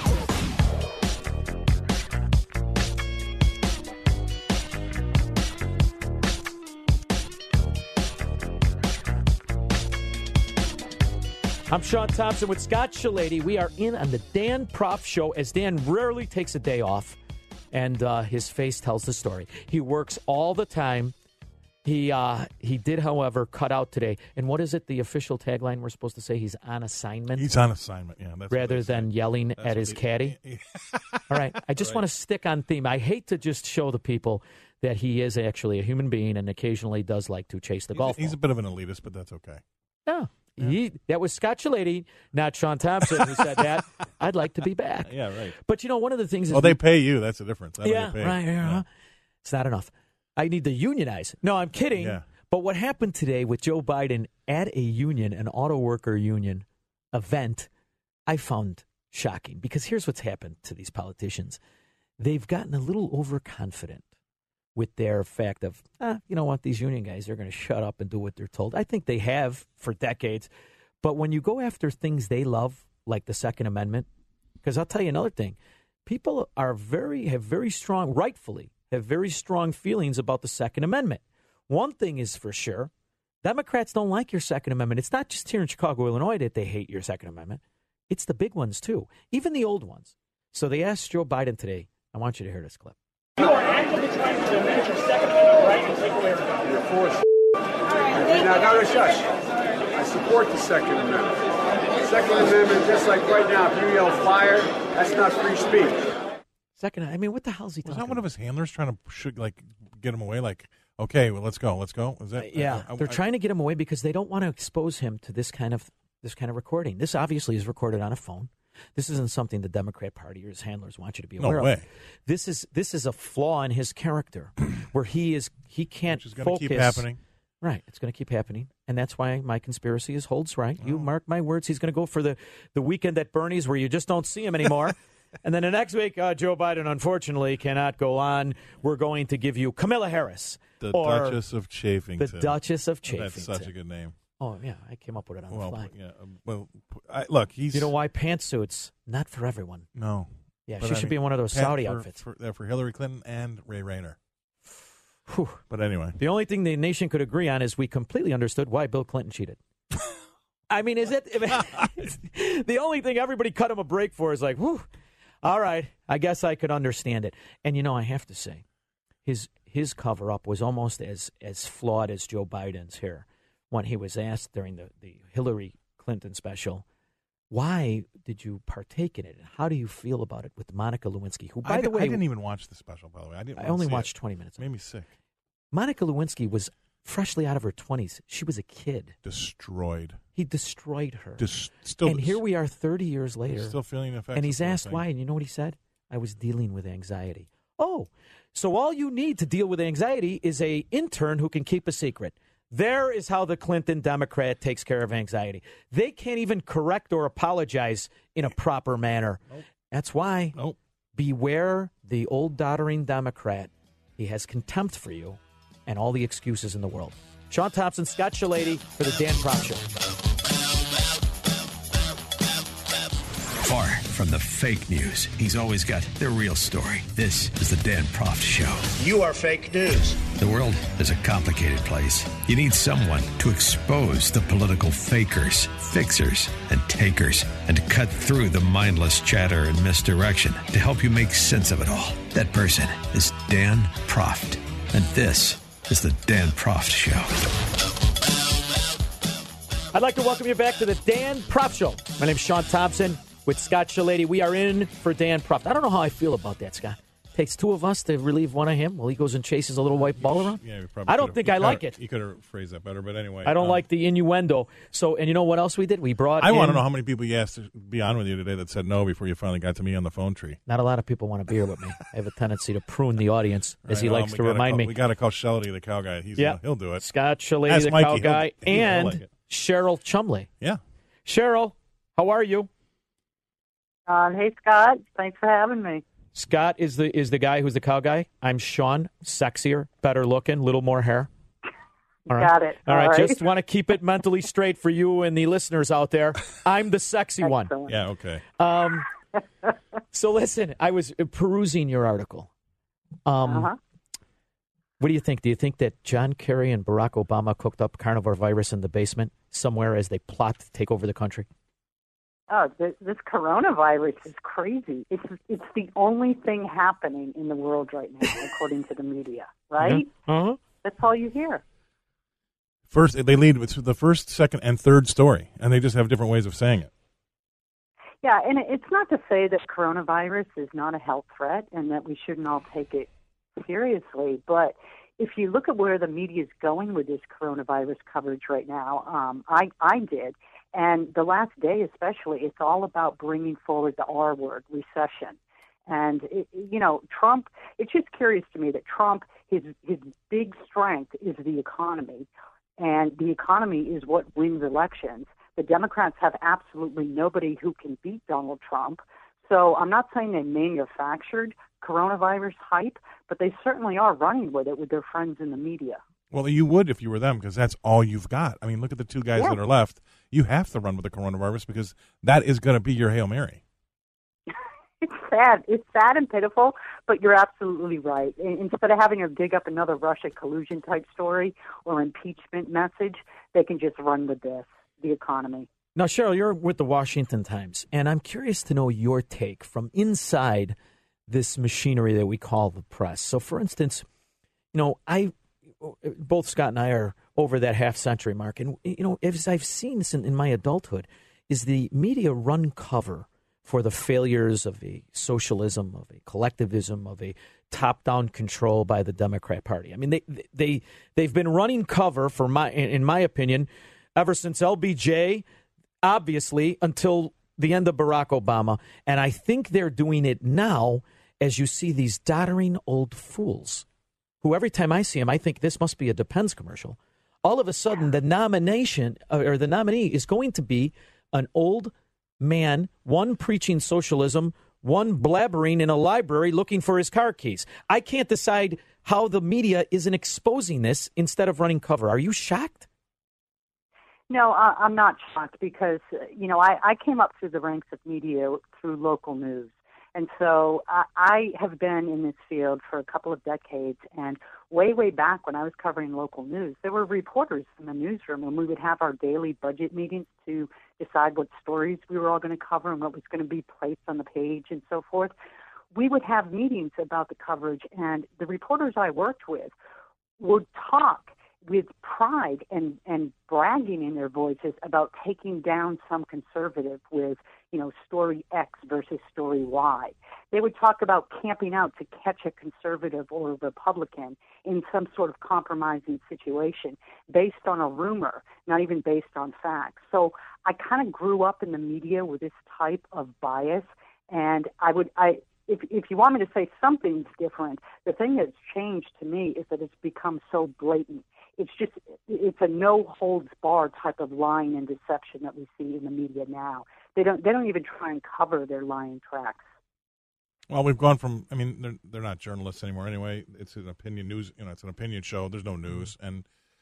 I'm Sean Thompson with Scott Shellady. We are in on the Dan Proft Show, as Dan rarely takes a day off, and his face tells the story. He works all the time. He did, however, cut out today. And what is it, the official tagline we're supposed to say? He's on assignment? He's on assignment, yeah. That's rather than yelling at his caddy? All right. I just want to stick on theme. I hate to just show the people that he is actually a human being and occasionally does like to chase the golf ball. He's a bit of an elitist, but that's okay. No. Yeah. That was Scott Shellady, not Sean Thompson, who said that. I'd like to be back. Yeah, right. But, one of the things is... Well, they pay you. That's the difference. Yeah, right. Yeah. It's not enough. I need to unionize. No, I'm kidding. Yeah. But what happened today with Joe Biden at a union, an auto worker union event, I found shocking. Because here's what's happened to these politicians. They've gotten a little overconfident with their fact of, you know what, these union guys, they're going to shut up and do what they're told. I think they have for decades. But when you go after things they love, like the Second Amendment, because I'll tell you another thing, people have very strong, rightfully, have very strong feelings about the Second Amendment. One thing is for sure, Democrats don't like your Second Amendment. It's not just here in Chicago, Illinois that they hate your Second Amendment. It's the big ones, too, even the old ones. So they asked Joe Biden today, I want you to hear this clip. You are actively trying to diminish your Second Amendment right and take away from it. You're forced. Now, shush. I support the Second Amendment. Second Amendment, just like right now, if you yell fire, that's not free speech. What the hell is he talking about? Was that one of his handlers trying to get him away? Like, okay, well, let's go. Is that? They're trying to get him away because they don't want to expose him to this kind of recording. This obviously is recorded on a phone. This isn't something the Democrat Party or his handlers want you to be aware of. This is a flaw in his character where he can't Which is focus. going to keep happening. Right, it's going to keep happening, and that's why my conspiracy holds right. You mark my words. He's going to go for the weekend at Bernie's where you just don't see him anymore. And then the next week, Joe Biden, unfortunately, cannot go on. We're going to give you Kamala Harris. The Duchess of Chafington. The Duchess of Chafington. That's such a good name. Oh, yeah, I came up with it on the fly. Yeah, look, he's... You know why? Pantsuits, not for everyone. No. Yeah, she should be in one of those Saudi outfits. For Hillary Clinton and Ray Rayner. Whew. But anyway. The only thing the nation could agree on is we completely understood why Bill Clinton cheated. Is it? The only thing everybody cut him a break for is like, whew, all right, I guess I could understand it. And, I have to say, his cover-up was almost as flawed as Joe Biden's here when he was asked during the Hillary Clinton special, why did you partake in it? And how do you feel about it with Monica Lewinsky, who, by the way... I didn't even watch the special, by the way. I only watched 20 minutes. It made me sick. Monica Lewinsky was freshly out of her 20s. She was a kid. Destroyed. He destroyed her. And here we are 30 years later. Still feeling the effects. And he's asked why, and you know what he said? I was dealing with anxiety. Oh, so all you need to deal with anxiety is a intern who can keep a secret. There is how the Clinton Democrat takes care of anxiety. They can't even correct or apologize in a proper manner. Nope. That's why beware the old doddering Democrat. He has contempt for you and all the excuses in the world. Sean Thompson, Scott Shellady for the Dan Proft Show. Far from the fake news, he's always got the real story. This is the Dan Proft Show. You are fake news. The world is a complicated place. You need someone to expose the political fakers, fixers, and takers, and to cut through the mindless chatter and misdirection to help you make sense of it all. That person is Dan Proft. And this is the Dan Proft Show. I'd like to welcome you back to the Dan Proft Show. My name's Sean Thompson with Scott Shellady. We are in for Dan Proft. I don't know how I feel about that, Scott. Takes two of us to relieve one of him while he goes and chases a little white ball around. Yeah, I don't think I like it. You could have phrased that better, but anyway. I don't like the innuendo. So, and you know what else we did? We brought I want to know how many people you asked to be on with you today that said no before you finally got to me on the phone tree. Not a lot of people want to be here with me. I have a tendency to prune the audience, as he likes to remind me. We got to call Shellady the cow guy. He'll do it. Scott Shellady the cow guy, and Cheryl Chumley. Yeah. Cheryl, how are you? Hey, Scott. Thanks for having me. Scott is the guy who's the cow guy. I'm Sean, sexier, better looking, little more hair. All right. Got it. All right. Just want to keep it mentally straight for you and the listeners out there. I'm the sexy one. Yeah, okay. So listen, I was perusing your article. What do you think? Do you think that John Kerry and Barack Obama cooked up carnivore virus in the basement somewhere as they plot to take over the country? Oh, this coronavirus is crazy. It's the only thing happening in the world right now, according to the media, right? Uh-huh. That's all you hear. First, they lead with the first, second, and third story, and they just have different ways of saying it. Yeah, and it's not to say that coronavirus is not a health threat and that we shouldn't all take it seriously, but if you look at where the media is going with this coronavirus coverage right now, I did, and the last day especially, it's all about bringing forward the R word, recession. And, Trump, it's just curious to me that Trump, his big strength is the economy, and the economy is what wins elections. The Democrats have absolutely nobody who can beat Donald Trump. So I'm not saying they manufactured coronavirus hype, but they certainly are running with it with their friends in the media. Well, you would if you were them, because that's all you've got. I mean, look at the two guys that are left. You have to run with the coronavirus because that is going to be your Hail Mary. It's sad. It's sad and pitiful, but you're absolutely right. Instead of having to dig up another Russia collusion type story or impeachment message, they can just run with this, the economy. Now, Cheryl, you're with the Washington Times, and I'm curious to know your take from inside this machinery that we call the press. So, for instance, both Scott and I are over that half-century mark, and, as I've seen this in my adulthood, is the media run cover for the failures of a socialism, of a collectivism, of a top-down control by the Democrat Party. I mean, they've been running cover for in my opinion, ever since LBJ, obviously, until the end of Barack Obama. And I think they're doing it now as you see these doddering old fools who every time I see them, I think this must be a Depends commercial. All of a sudden, the nomination or the nominee is going to be an old man, one preaching socialism, one blabbering in a library looking for his car keys. I can't decide how the media isn't exposing this instead of running cover. Are you shocked? No, I'm not shocked because, I came up through the ranks of media through local news. And so I have been in this field for a couple of decades, and way back when I was covering local news, there were reporters in the newsroom when we would have our daily budget meetings to decide what stories we were all going to cover and what was going to be placed on the page and so forth. We would have meetings about the coverage, and the reporters I worked with would talk with pride and bragging in their voices about taking down some conservative with, story X versus story Y. They would talk about camping out to catch a conservative or a Republican in some sort of compromising situation based on a rumor, not even based on facts. So I kind of grew up in the media with this type of bias, and if you want me to say something's different, the thing that's changed to me is that it's become so blatant. It's a no holds barred type of lying and deception that we see in the media now. They don't even try and cover their lying tracks. Well, we've gone from, they're not journalists anymore anyway. It's an opinion news, it's an opinion show. There's no news. And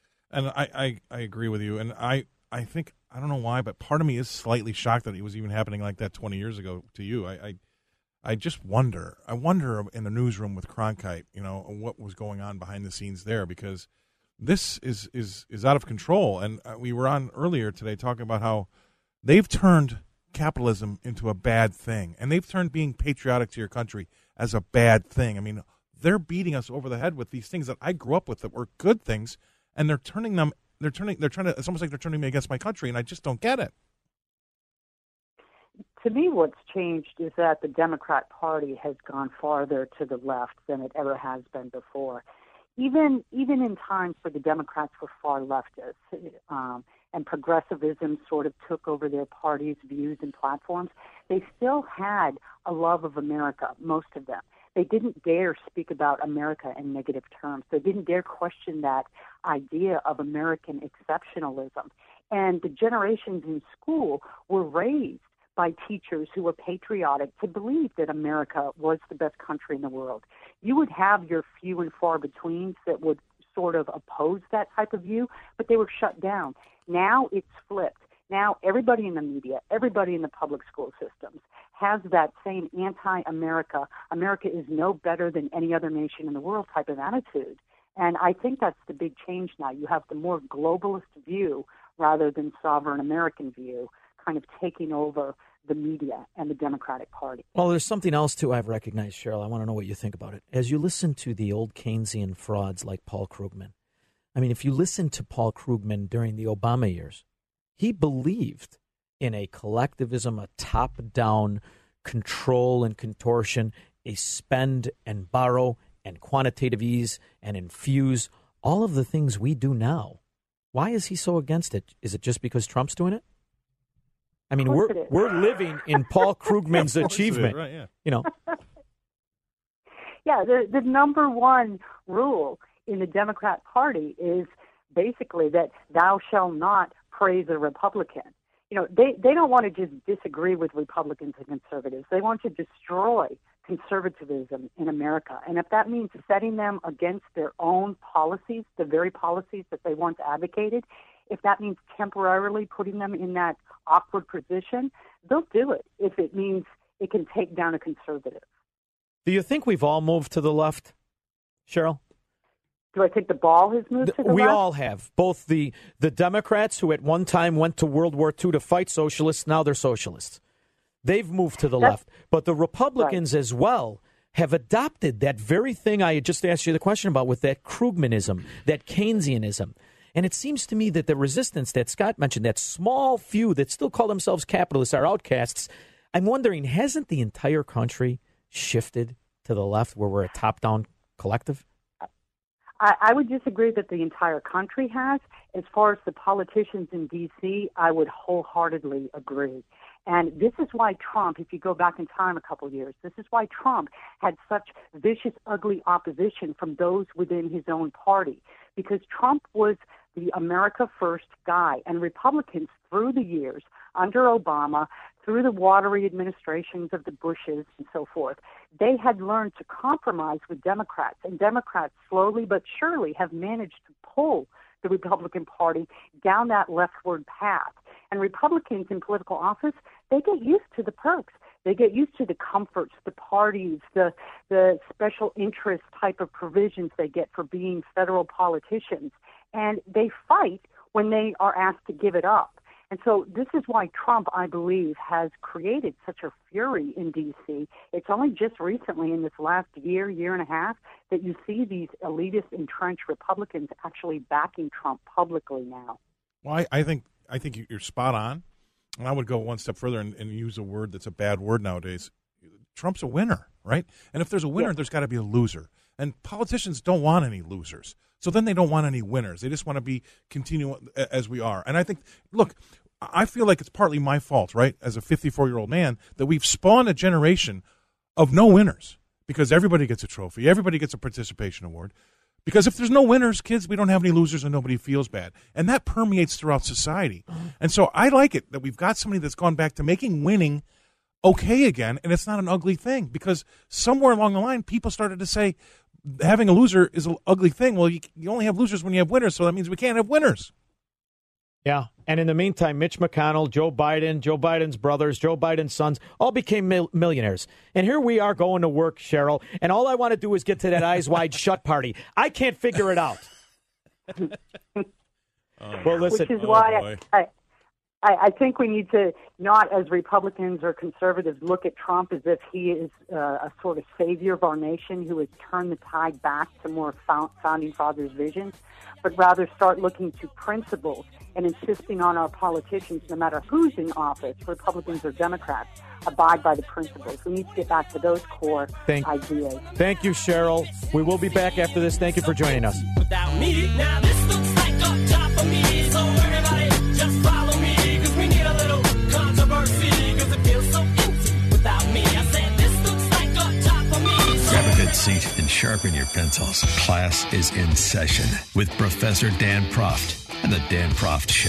I agree with you. And I think, I don't know why, but part of me is slightly shocked that it was even happening like that 20 years ago to you. I just wonder. I wonder in the newsroom with Cronkite, what was going on behind the scenes there, because this is out of control. And we were on earlier today talking about how they've turned capitalism into a bad thing, and they've turned being patriotic to your country as a bad thing. I mean, they're beating us over the head with these things that I grew up with that were good things, and they're trying to, it's almost like they're turning me against my country, and I just don't get it. To me, what's changed is that the Democrat Party has gone farther to the left than it ever has been before. Even in times where the Democrats were far leftist, and progressivism sort of took over their party's views and platforms, they still had a love of America, most of them. They didn't dare speak about America in negative terms. They didn't dare question that idea of American exceptionalism. And the generations in school were raised by teachers who were patriotic to believe that America was the best country in the world. You would have your few and far betweens that would sort of oppose that type of view, but they were shut down. Now it's flipped. Now everybody in the media, everybody in the public school systems has that same anti-America, America is no better than any other nation in the world type of attitude. And I think that's the big change now. You have the more globalist view rather than sovereign American view kind of taking over the media and the Democratic Party. Well, there's something else, too, I've recognized, Cheryl. I want to know what you think about it. As you listen to the old Keynesian frauds like Paul Krugman, I mean, if you listen to Paul Krugman during the Obama years, he believed in a collectivism, a top-down control and contortion, a spend and borrow and quantitative ease and infuse, all of the things we do now. Why is he so against it? Is it just because Trump's doing it? I mean, we're living in Paul Krugman's achievement. Right, yeah. You know. Yeah, the number one rule in the Democrat Party is basically that thou shalt not praise a Republican. You know, they don't want to just disagree with Republicans and conservatives. They want to destroy conservatism in America. And if that means setting them against their own policies, the very policies that they once advocated, if that means temporarily putting them in that awkward position, they'll do it if it means it can take down a conservative. Do you think we've all moved to the left, Cheryl? Do I think the ball has moved to the left? We all have. Both the Democrats, who at one time went to World War II to fight socialists, now they're socialists. They've moved to the left. But the Republicans as well have adopted that very thing I just asked you the question about with that Krugmanism, that Keynesianism. And it seems to me that the resistance that Scott mentioned, that small few that still call themselves capitalists, are outcasts. I'm wondering, hasn't the entire country shifted to the left where we're a top-down collective? I would disagree that the entire country has. As far as the politicians in D.C., I would wholeheartedly agree. And this is why Trump, if you go back in time a couple of years, this is why Trump had such vicious, ugly opposition from those within his own party. Because Trump was the America First guy. And Republicans, through the years, under Obama, through the watery administrations of the Bushes and so forth, they had learned to compromise with Democrats. And Democrats slowly but surely have managed to pull the Republican Party down that leftward path. And Republicans in political office, they get used to the perks. They get used to the comforts, the parties, the special interest type of provisions they get for being federal politicians. And they fight when they are asked to give it up. And so this is why Trump, I believe, has created such a fury in D.C. It's only just recently, in this last year and a half, that you see these elitist, entrenched Republicans actually backing Trump publicly now. Well, I think you're spot on. And I would go one step further and use a word that's a bad word nowadays. Trump's a winner, right? And if there's a winner, there's got to be a loser. And politicians don't want any losers. So then they don't want any winners. They just want to continue as we are. And I think, look, I feel like it's partly my fault, right, as a 54-year-old man, that we've spawned a generation of no winners because everybody gets a trophy. Everybody gets a participation award. Because if there's no winners, kids, we don't have any losers and nobody feels bad. And that permeates throughout society. And so I like it that we've got somebody that's gone back to making winning okay again, and it's not an ugly thing. Because somewhere along the line, people started to say having a loser is an ugly thing. Well, you only have losers when you have winners, so that means we can't have winners. Yeah, and in the meantime, Mitch McConnell, Joe Biden, Joe Biden's brothers, Joe Biden's sons, all became millionaires. And here we are going to work, Cheryl, and all I want to do is get to that Eyes Wide Shut party. I can't figure it out. Well, listen. Which is why I think we need to not, as Republicans or conservatives, look at Trump as if he is a sort of savior of our nation who has turned the tide back to more founding fathers' visions, but rather start looking to principles and insisting on our politicians, no matter who's in office, Republicans or Democrats, abide by the principles. We need to get back to those core ideas. Thank you, Cheryl. We will be back after this. Thank you for joining us. Without me, now this looks like a job for me. So everybody just follow me, because we need a little controversy, because it feels so empty without me. I said this looks like a job for me. Grab a good seat and sharpen your pencils. Class is in session with Professor Dan Proft and the Dan Proft Show.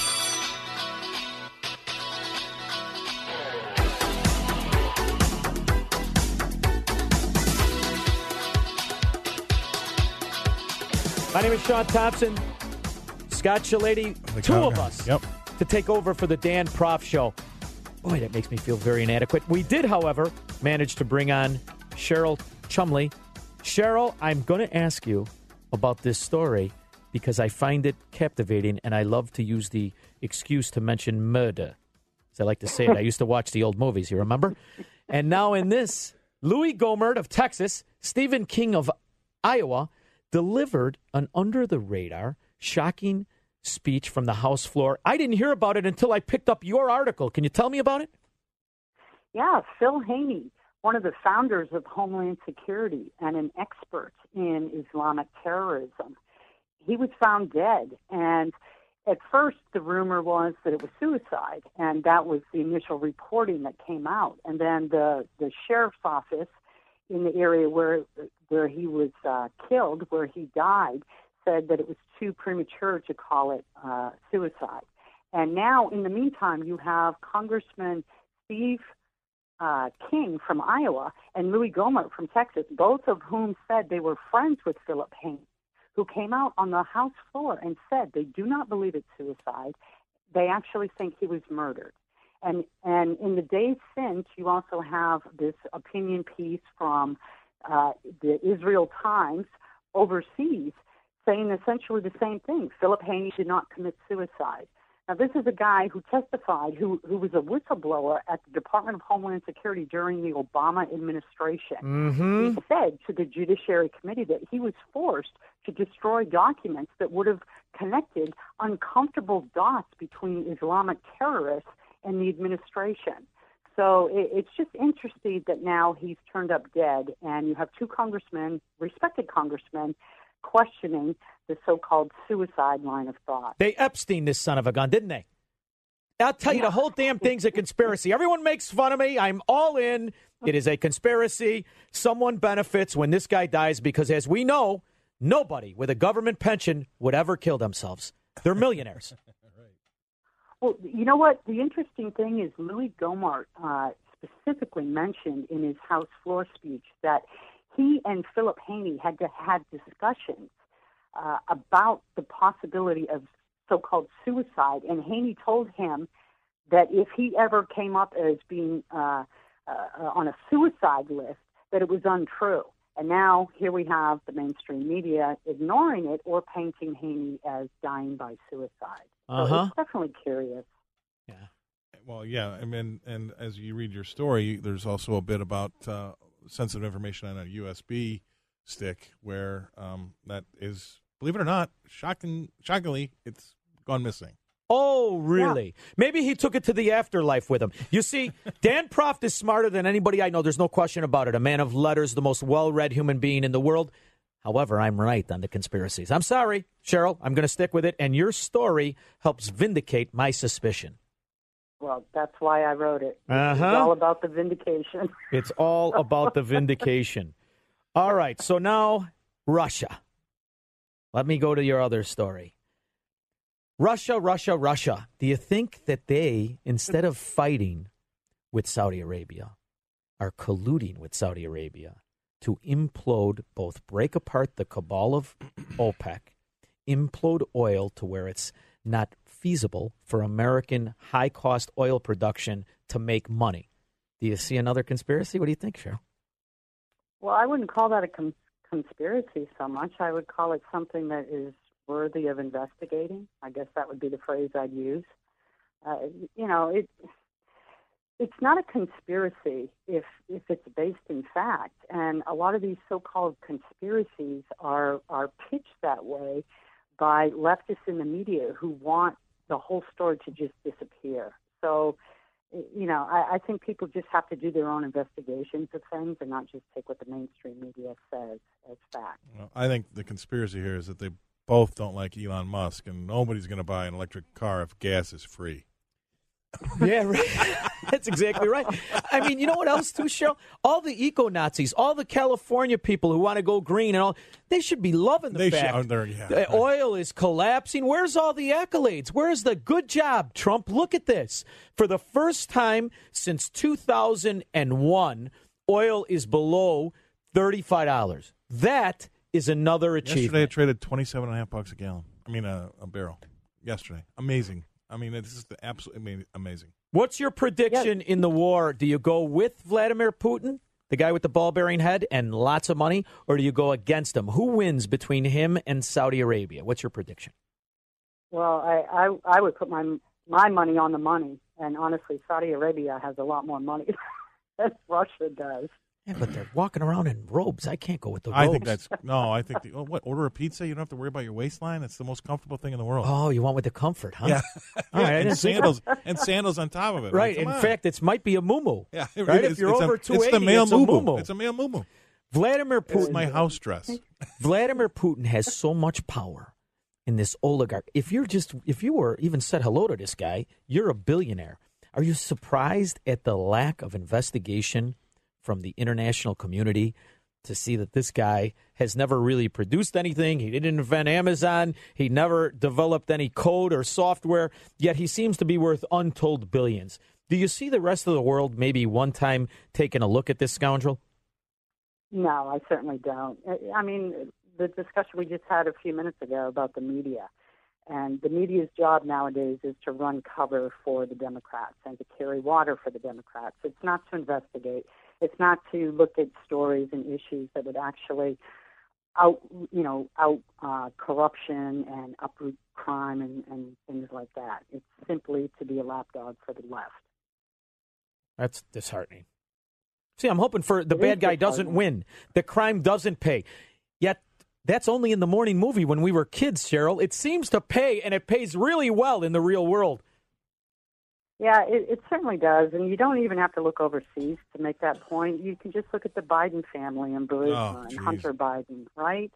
My name is Sean Thompson, Scott Shellady, two of us to take over for the Dan Proft Show. Boy, that makes me feel very inadequate. We did, however, manage to bring on Cheryl Chumley. Cheryl, I'm going to ask you about this story because I find it captivating, and I love to use the excuse to mention murder. As I like to say it, I used to watch the old movies, you remember? And now in this, Louis Gohmert of Texas, Stephen King of Iowa, delivered an under-the-radar, shocking speech from the House floor. I didn't hear about it until I picked up your article. Can you tell me about it? Yeah, Phil Haney, one of the founders of Homeland Security and an expert in Islamic terrorism. He was found dead, and at first the rumor was that it was suicide, and that was the initial reporting that came out. And then the sheriff's office in the area where he was killed, where he died, said that it was too premature to call it suicide. And now, in the meantime, you have Congressman Steve King from Iowa and Louis Gohmert from Texas, both of whom said they were friends with Philip Haney, who came out on the House floor and said they do not believe it's suicide. They actually think he was murdered. And in the days since, you also have this opinion piece from the Israel Times overseas saying essentially the same thing. Philip Haney did not commit suicide. Now, this is a guy who testified, who was a whistleblower at the Department of Homeland Security during the Obama administration. Mm-hmm. He said to the Judiciary Committee that he was forced to destroy documents that would have connected uncomfortable dots between Islamic terrorists and the administration. So it's just interesting that now he's turned up dead, and you have two congressmen, respected congressmen, questioning the so-called suicide line of thought. They Epstein this son of a gun, didn't they? I'll tell you, the whole damn thing's a conspiracy. Everyone makes fun of me. I'm all in. It is a conspiracy. Someone benefits when this guy dies because, as we know, nobody with a government pension would ever kill themselves. They're millionaires. Well, you know what? The interesting thing is Louis Gohmert specifically mentioned in his House floor speech that he and Philip Haney had discussions about the possibility of so-called suicide, and Haney told him that if he ever came up as being on a suicide list, that it was untrue. And now here we have the mainstream media ignoring it or painting Haney as dying by suicide. So it's definitely curious. Yeah. Well, yeah. I mean, and as you read your story, there's also a bit about sensitive information on a USB stick where that is, believe it or not, shockingly, it's gone missing. Oh, really? Yeah. Maybe he took it to the afterlife with him. You see, Dan Proft is smarter than anybody I know. There's no question about it. A man of letters, the most well-read human being in the world. However, I'm right on the conspiracies. I'm sorry, Cheryl. I'm going to stick with it. And your story helps vindicate my suspicion. Well, that's why I wrote it. It's all about the vindication. It's all about the vindication. All right. So now, Russia. Let me go to your other story. Russia. Do you think that they, instead of fighting with Saudi Arabia, are colluding with Saudi Arabia to implode, both break apart the cabal of OPEC, implode oil to where it's not feasible for American high-cost oil production to make money? Do you see another conspiracy? What do you think, Cheryl? Well, I wouldn't call that a conspiracy so much. I would call it something that is worthy of investigating. I guess that would be the phrase I'd use. It's not a conspiracy if it's based in fact. And a lot of these so-called conspiracies are pitched that way by leftists in the media who want the whole story to just disappear. So, I think people just have to do their own investigations of things and not just take what the mainstream media says as fact. Well, I think the conspiracy here is that they both don't like Elon Musk, and nobody's going to buy an electric car if gas is free. Yeah, right. That's exactly right. I mean, you know what else, too, Cheryl? All the eco-Nazis, all the California people who want to go green and all, they should be loving the fact that oil is collapsing. Where's all the accolades? Where's the good job, Trump? Look at this. For the first time since 2001, oil is below $35. That is another achievement. Yesterday it traded $27.50 a gallon. I mean, a barrel. Yesterday. Amazing. I mean, this is the absolutely amazing. What's your prediction in the war? Do you go with Vladimir Putin, the guy with the ball-bearing head and lots of money, or do you go against him? Who wins between him and Saudi Arabia? What's your prediction? Well, I would put my money on the money, and honestly, Saudi Arabia has a lot more money than Russia does. Yeah, but they're walking around in robes. I can't go with the robes. I think that's order a pizza. You don't have to worry about your waistline. It's the most comfortable thing in the world. Oh, you want with the comfort, huh? Yeah. All right, and sandals on top of it. Right. Like, In fact, it might be a muumuu. Yeah. Right. If you're over 280, it's the male muumuu. It's a male muumuu. Vladimir Putin. It's my house dress. Vladimir Putin has so much power in this oligarch. If you were even said hello to this guy, you're a billionaire. Are you surprised at the lack of investigation from the international community to see that this guy has never really produced anything? He didn't invent Amazon. He never developed any code or software, yet he seems to be worth untold billions. Do you see the rest of the world maybe one time taking a look at this scoundrel? No, I certainly don't. I mean, the discussion we just had a few minutes ago about the media, and the media's job nowadays is to run cover for the Democrats and to carry water for the Democrats. It's not to investigate. It's not to look at stories and issues that would actually out corruption and uproot crime and things like that. It's simply to be a lapdog for the left. That's disheartening. See, I'm hoping for the bad guy doesn't win. The crime doesn't pay. Yet that's only in the morning movie when we were kids, Cheryl. It seems to pay, and it pays really well in the real world. Yeah, it certainly does, and you don't even have to look overseas to make that point. You can just look at the Biden family and Burisma and Hunter Biden, right?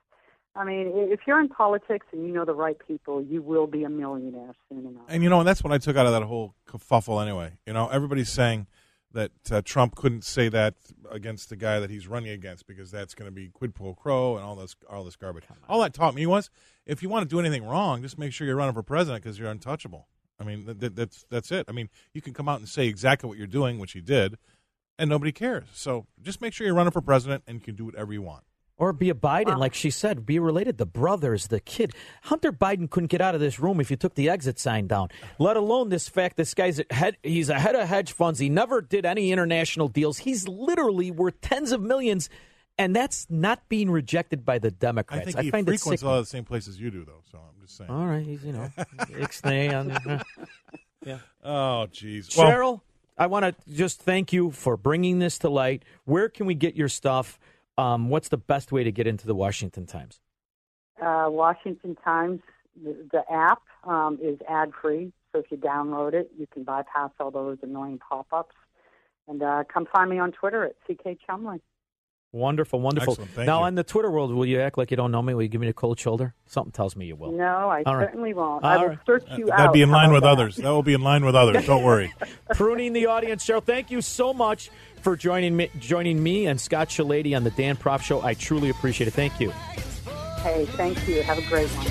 If you're in politics and you know the right people, you will be a millionaire soon enough. And, and that's what I took out of that whole kerfuffle anyway. Everybody's saying that Trump couldn't say that against the guy that he's running against because that's going to be quid pro quo and all this garbage. All that taught me was if you want to do anything wrong, just make sure you're running for president because you're untouchable. I mean, that's it. I mean, you can come out and say exactly what you're doing, which he did, and nobody cares. So just make sure you're running for president and you can do whatever you want. Or be a Biden, like she said, be related. The brothers, the kid. Hunter Biden couldn't get out of this room if you took the exit sign down, let alone this fact this guy's he's a head of hedge funds. He never did any international deals. He's literally worth tens of millions, and that's not being rejected by the Democrats. I think he frequents a lot of the same places you do, though, so I'm just saying. All right, he's, ixnay on yeah. Oh, jeez. Cheryl, I want to just thank you for bringing this to light. Where can we get your stuff? What's the best way to get into the Washington Times? Washington Times, the app is ad-free, so if you download it, you can bypass all those annoying pop-ups. And come find me on Twitter at CK Chumley. Wonderful, wonderful. Excellent, thank now, you. in the Twitter world, will you act like you don't know me? Will you give me the cold shoulder? Something tells me you will. No, I All right. certainly won't. All I will right. search you out. That'd be in line with that? others. That will be in line with others. Don't worry. Pruning the audience, Cheryl. Thank you so much for joining me and Scott Shellady on the Dan Proft Show. I truly appreciate it. Thank you. Hey, thank you. Have a great one.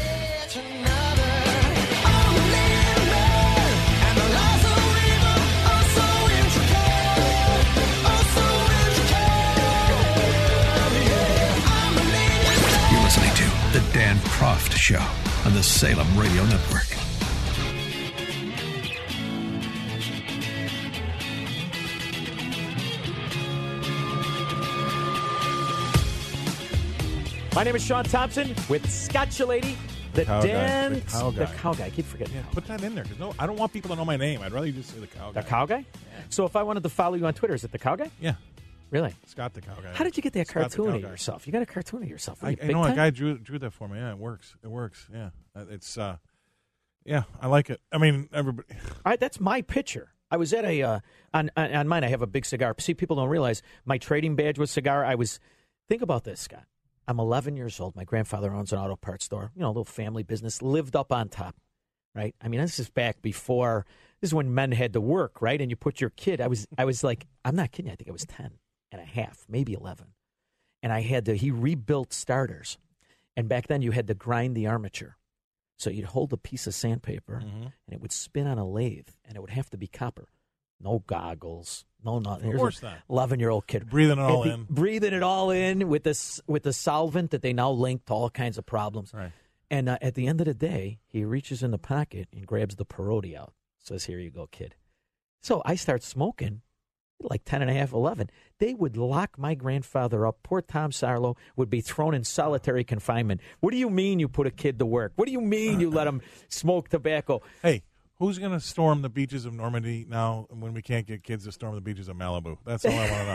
You're listening to The Dan Proft Show on the Salem Radio Network. My name is Sean Thompson with Scott Shellady, the Cow Dan, guy. the cow guy. I keep forgetting. Yeah, put that in there because I don't want people to know my name. I'd rather you just say the cow guy. The cow guy? Yeah. So if I wanted to follow you on Twitter, is it the cow guy? Yeah. Really? Scott the cow guy. How did you get that Scott the cartoon cow of guy. yourself? You got a cartoon of yourself. Are I you big know a time? guy drew that for me. Yeah, it works. It works. Yeah, it's yeah, I like it. I mean, everybody. All right, that's my picture. I was at a on mine. I have a big cigar. See, people don't realize my trading badge was cigar. Think about this, Scott. I'm 11 years old. My grandfather owns an auto parts store. A little family business. Lived up on top, right? I mean, this is back before. This is when men had to work, right? And you put your kid. I was like, I'm not kidding you. I think I was 10 and a half, maybe 11. And he rebuilt starters. And back then you had to grind the armature. So you'd hold a piece of sandpaper, and it would spin on a lathe, and it would have to be copper. No goggles, no nothing. Of course not. 11-year-old kid Breathing it all in with the solvent that they now link to all kinds of problems. Right. And at the end of the day, he reaches in the pocket and grabs the perotti out. Says, "Here you go, kid." So I start smoking. Like 10 and a half, 11. They would lock my grandfather up. Poor Tom Sarlo would be thrown in solitary confinement. What do you mean you put a kid to work? What do you mean you let him smoke tobacco? Hey, who's going to storm the beaches of Normandy now when we can't get kids to storm the beaches of Malibu? That's all I want to know.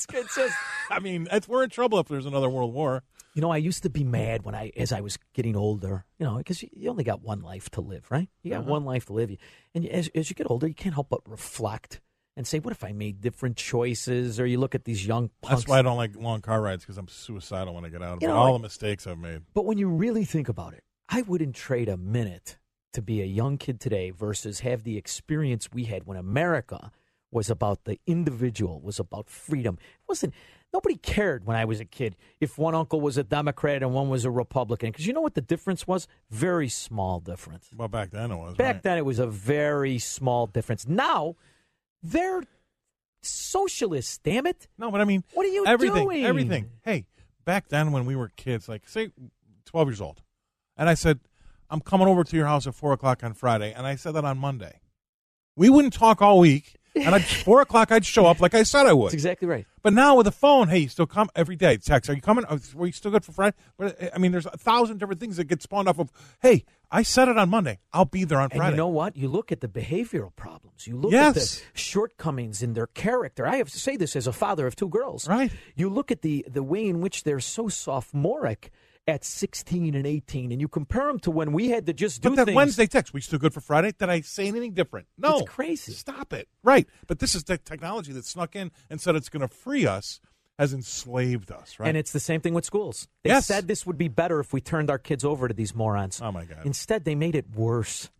It's just, I mean, we're in trouble if there's another world war. You know, I used to be mad as I was getting older, you know, because you only got one life to live, right? You got one life to live. And as you get older, you can't help but reflect and say, what if I made different choices? Or you look at these young punks. That's why I don't like long car rides, because I'm suicidal when I get out of all the mistakes I've made. But when you really think about it, I wouldn't trade a minute to be a young kid today versus have the experience we had when America was about the individual, was about freedom. Nobody cared when I was a kid if one uncle was a Democrat and one was a Republican. Because you know what the difference was? Very small difference. Well, back then it was. Back then it was a very small difference. Now, they're socialists, damn it. No, but I mean, what are you doing? Everything. Hey, back then when we were kids, like, say, 12 years old, and I said, I'm coming over to your house at 4 o'clock on Friday, and I said that on Monday. We wouldn't talk all week. And at 4 o'clock, I'd show up like I said I would. That's exactly right. But now with the phone, hey, you still come every day. Text, are you coming? Were you still good for Friday? But I mean, there's 1,000 different things that get spawned off of, hey, I said it on Monday. I'll be there on Friday. And you know what? You look at the behavioral problems. You look at the shortcomings in their character. I have to say this as a father of 2 girls. Right. You look at the way in which they're so sophomoric at 16 and 18, and you compare them to when we had to just do things. But that things. Wednesday text, we still good for Friday? Did I say anything different? No. It's crazy. Stop it. Right. But this is the technology that snuck in and said it's going to free us, has enslaved us, right? And it's the same thing with schools. They said this would be better if we turned our kids over to these morons. Oh, my God. Instead, they made it worse.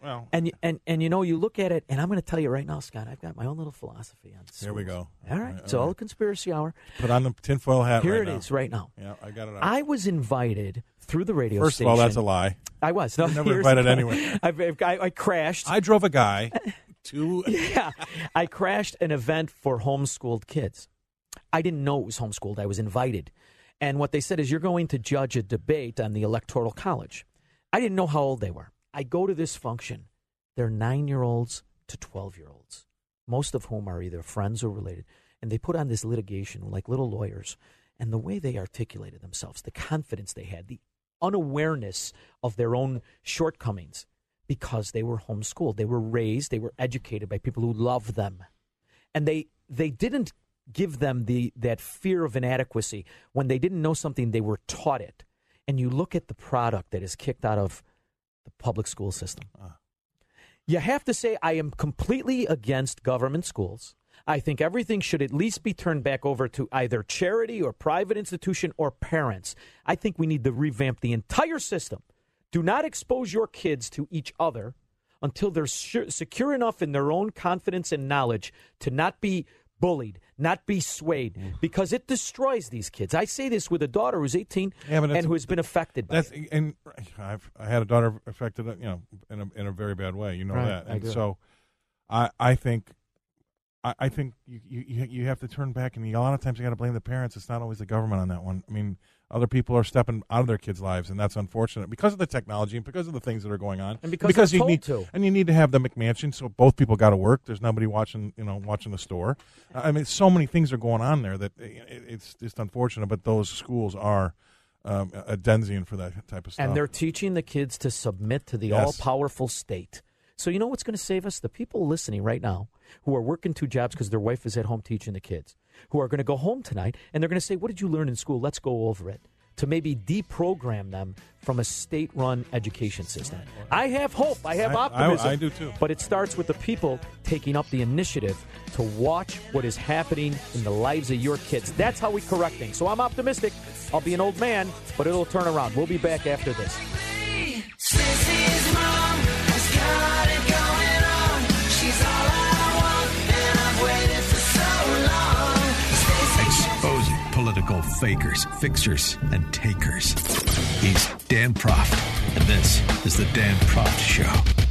And you know, you look at it, and I'm going to tell you right now, Scott, I've got my own little philosophy on schools. Here we go. All right. It's all conspiracy hour. Put on the tinfoil hat Here right it now. is right now. Yeah, I got it out. I was invited through the radio First station. of all, that's a lie. I was. No, never invited anyone. I crashed. I drove a guy to... Yeah. I crashed an event for homeschooled kids. I didn't know it was homeschooled. I was invited. And what they said is, you're going to judge a debate on the Electoral College. I didn't know how old they were. I go to this function. They're 9-year-olds to 12-year-olds, most of whom are either friends or related. And they put on this litigation like little lawyers. And the way they articulated themselves, the confidence they had, the unawareness of their own shortcomings, because they were homeschooled. They were raised, they were educated by people who loved them. And they didn't give them that fear of inadequacy. When they didn't know something, they were taught it. And you look at the product that is kicked out of the public school system. You have to say, I am completely against government schools. I think everything should at least be turned back over to either charity or private institution or parents. I think we need to revamp the entire system. Do not expose your kids to each other until they're secure enough in their own confidence and knowledge to not be bullied, not be swayed, because it destroys these kids. I say this with a daughter who's 18 and who has been affected by it. And I had a daughter affected, in a very bad way. You know that, and so I think you have to turn back, and a lot of times you got to blame the parents. It's not always the government on that one. I mean, other people are stepping out of their kids' lives, and that's unfortunate because of the technology and because of the things that are going on. And because you need to. And you need to have the McMansion, so both people got to work. There's nobody watching the store. I mean, so many things are going on there that it's just unfortunate. But those schools are a denizen for that type of stuff. And they're teaching the kids to submit to the all-powerful state. So you know what's going to save us? The people listening right now who are working 2 jobs because their wife is at home teaching the kids, who are going to go home tonight, and they're going to say, what did you learn in school? Let's go over it. To maybe deprogram them from a state-run education system. I have hope. I have optimism. I do too. But it starts with the people taking up the initiative to watch what is happening in the lives of your kids. That's how we correct things. So I'm optimistic. I'll be an old man, but it'll turn around. We'll be back after this. Sissy's mom has got it going on. She's all I want, and I've waited for so long. Exposing political fakers, fixers, and takers. He's Dan Proft, and this is the Dan Proft Show.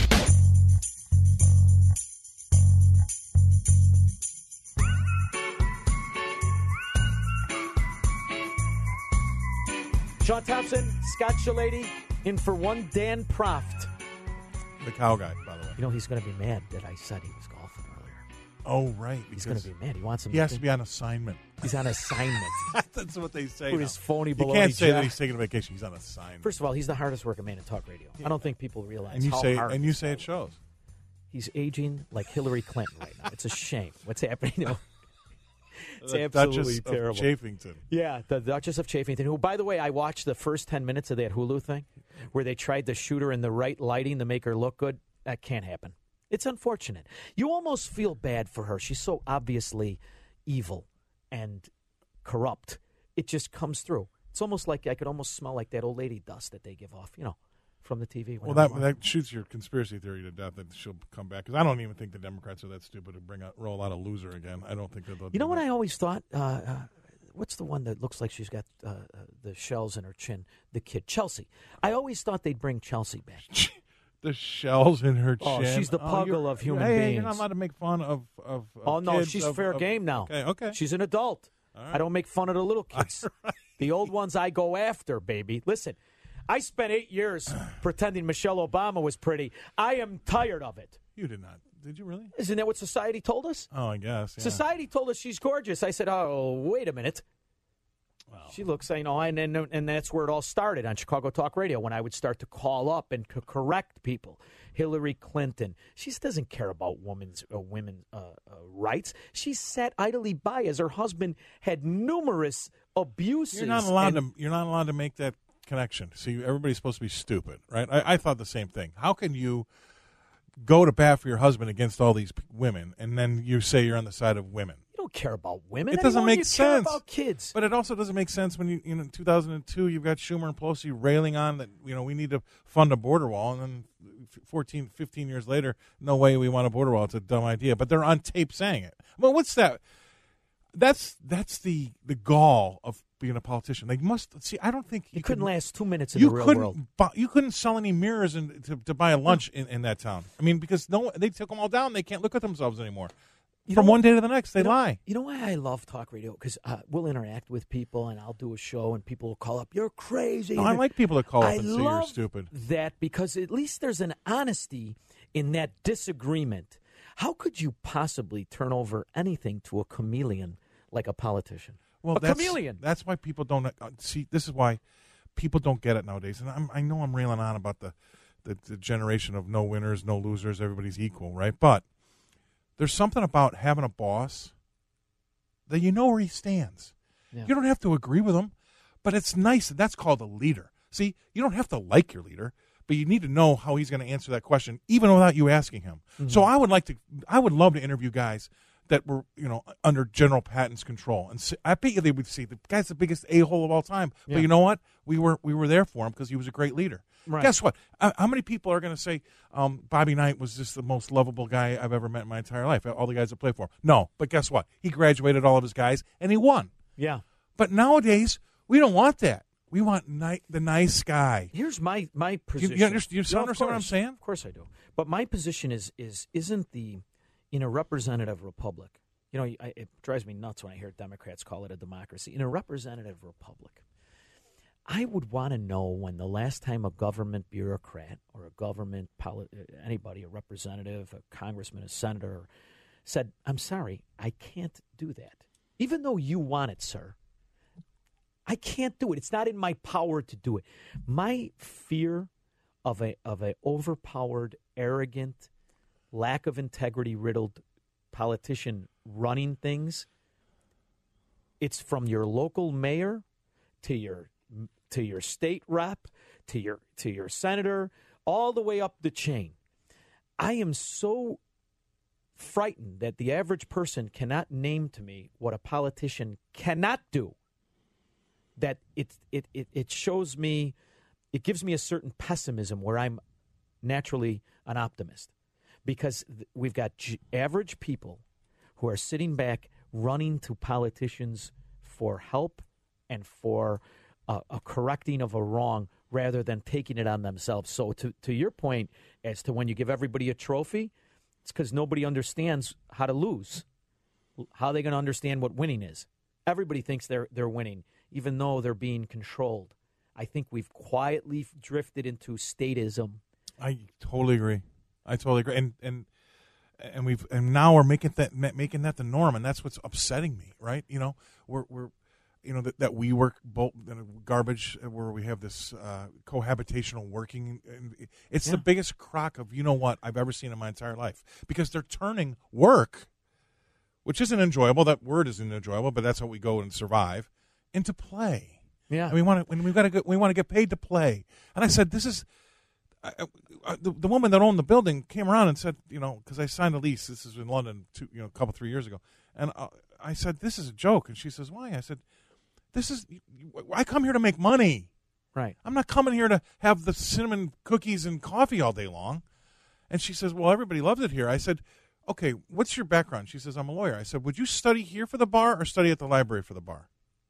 Sean Thompson, Scott Shalady, in for one Dan Proft. The cow guy, by the way. You know, he's going to be mad that I said he was golfing earlier. Oh, right. He's going to be mad. He wants him. He has to be on assignment. He's on assignment. That's what they say. With his phony baloney. You can't say job. that he's taking a vacation. He's on assignment. First of all, he's the hardest working man in talk radio. I don't think people realize and you how say, hard. And you say it shows. He's aging like Hillary Clinton right now. It's a shame what's happening. You know, It's The absolutely Duchess terrible. of Chafington. Yeah, the Duchess of Chafington, who, by the way, I watched the first 10 minutes of that Hulu thing where they tried to shoot her in the right lighting to make her look good. That can't happen. It's unfortunate. You almost feel bad for her. She's so obviously evil and corrupt. It just comes through. It's almost like I could almost smell like that old lady dust that they give off, from the TV. Well, that shoots your conspiracy theory to death that she'll come back. Because I don't even think the Democrats are that stupid to roll out a loser again. I don't think that they'll. You know what I always thought? What's the one that looks like she's got the shells in her chin? The kid, Chelsea. I always thought they'd bring Chelsea back. The shells in her chin. Oh, she's the puggle of human hey, beings. You're not allowed to make fun of oh, no, kids she's fair game now. Okay. She's an adult. Right. I don't make fun of the little kids. Right. The old ones I go after, baby. Listen, I spent 8 years pretending Michelle Obama was pretty. I am tired of it. You did not. Did you really? Isn't that what society told us? Oh, I guess. Yeah. Society told us she's gorgeous. I said, oh, wait a minute. Well, she looks, and that's where it all started on Chicago Talk Radio when I would start to call up and correct people. Hillary Clinton, she doesn't care about women's rights. She sat idly by as her husband had numerous abuses. You're not allowed to make that connection. See, everybody's supposed to be stupid, right? I thought the same thing. How can you go to bat for your husband against all these women, and then you say you're on the side of women? You don't care about women. It doesn't make you sense. Care about kids. But it also doesn't make sense when in 2002 you've got Schumer and Pelosi railing on that we need to fund a border wall, and then 15 years later, no way we want a border wall. It's a dumb idea. But they're on tape saying it. Well, what's that? That's the gall of being a politician. They must see. I don't think you couldn't last 2 minutes in the real world. You couldn't sell any mirrors to buy a lunch in that town. I mean, because they took them all down. They can't look at themselves anymore. From one day to the next, they lie. You know why I love talk radio? Because we'll interact with people, and I'll do a show, and people will call up, you're crazy. No, I like people that call up and say you're stupid. That because at least there's an honesty in that disagreement. How could you possibly turn over anything to a chameleon like a politician? Well, chameleon. That's why people don't see. This is why people don't get it nowadays. And I know I'm railing on about the generation of no winners, no losers. Everybody's equal, right? But there's something about having a boss that you know where he stands. Yeah. You don't have to agree with him, but it's nice. That's called a leader. See, you don't have to like your leader, but you need to know how he's going to answer that question, even without you asking him. Mm-hmm. So I would love to interview guys that were, under General Patton's control, and I bet you they would say the guy's the biggest a-hole of all time. Yeah. But you know what? We were there for him because he was a great leader. Right. Guess what? How many people are going to say Bobby Knight was just the most lovable guy I've ever met in my entire life? All the guys that played for him. No, but guess what? He graduated all of his guys, and he won. Yeah. But nowadays, we don't want that. We want the nice guy. Here's my position. You understand what I'm saying? Of course I do. But my position isn't in a representative republic. It drives me nuts when I hear Democrats call it a democracy. In a representative republic, I would want to know when the last time a government bureaucrat or a government anybody, a representative, a congressman, a senator, said, I'm sorry, I can't do that. Even though you want it, sir, I can't do it. It's not in my power to do it. My fear of a overpowered, arrogant, lack of integrity-riddled politician running things, it's from your local mayor to your state rep, to your senator, all the way up the chain. I am so frightened that the average person cannot name to me what a politician cannot do, that it shows me, it gives me a certain pessimism where I'm naturally an optimist. Because we've got average people who are sitting back running to politicians for help and for a correcting of a wrong rather than taking it on themselves. So to your point as to when you give everybody a trophy, it's because nobody understands how to lose. How are they going to understand what winning is? Everybody thinks they're winning, even though they're being controlled. I think we've quietly drifted into statism. I totally agree. And now we're making that the norm, and that's what's upsetting me, right? We're that we work both garbage where we have this cohabitational working. It's the biggest crock of I've ever seen in my entire life, because they're turning work, which isn't enjoyable. That word isn't enjoyable, but that's how we go and survive, into play. Yeah. And we want to get paid to play. And I said, this is the woman that owned the building came around and said, because I signed a lease. This is in London, a couple 3 years ago, and I said, this is a joke. And she says, why? I said, I come here to make money. Right. I'm not coming here to have the cinnamon cookies and coffee all day long. And she says, well, everybody loves it here. I said, okay, what's your background? She says, I'm a lawyer. I said, would you study here for the bar or study at the library for the bar?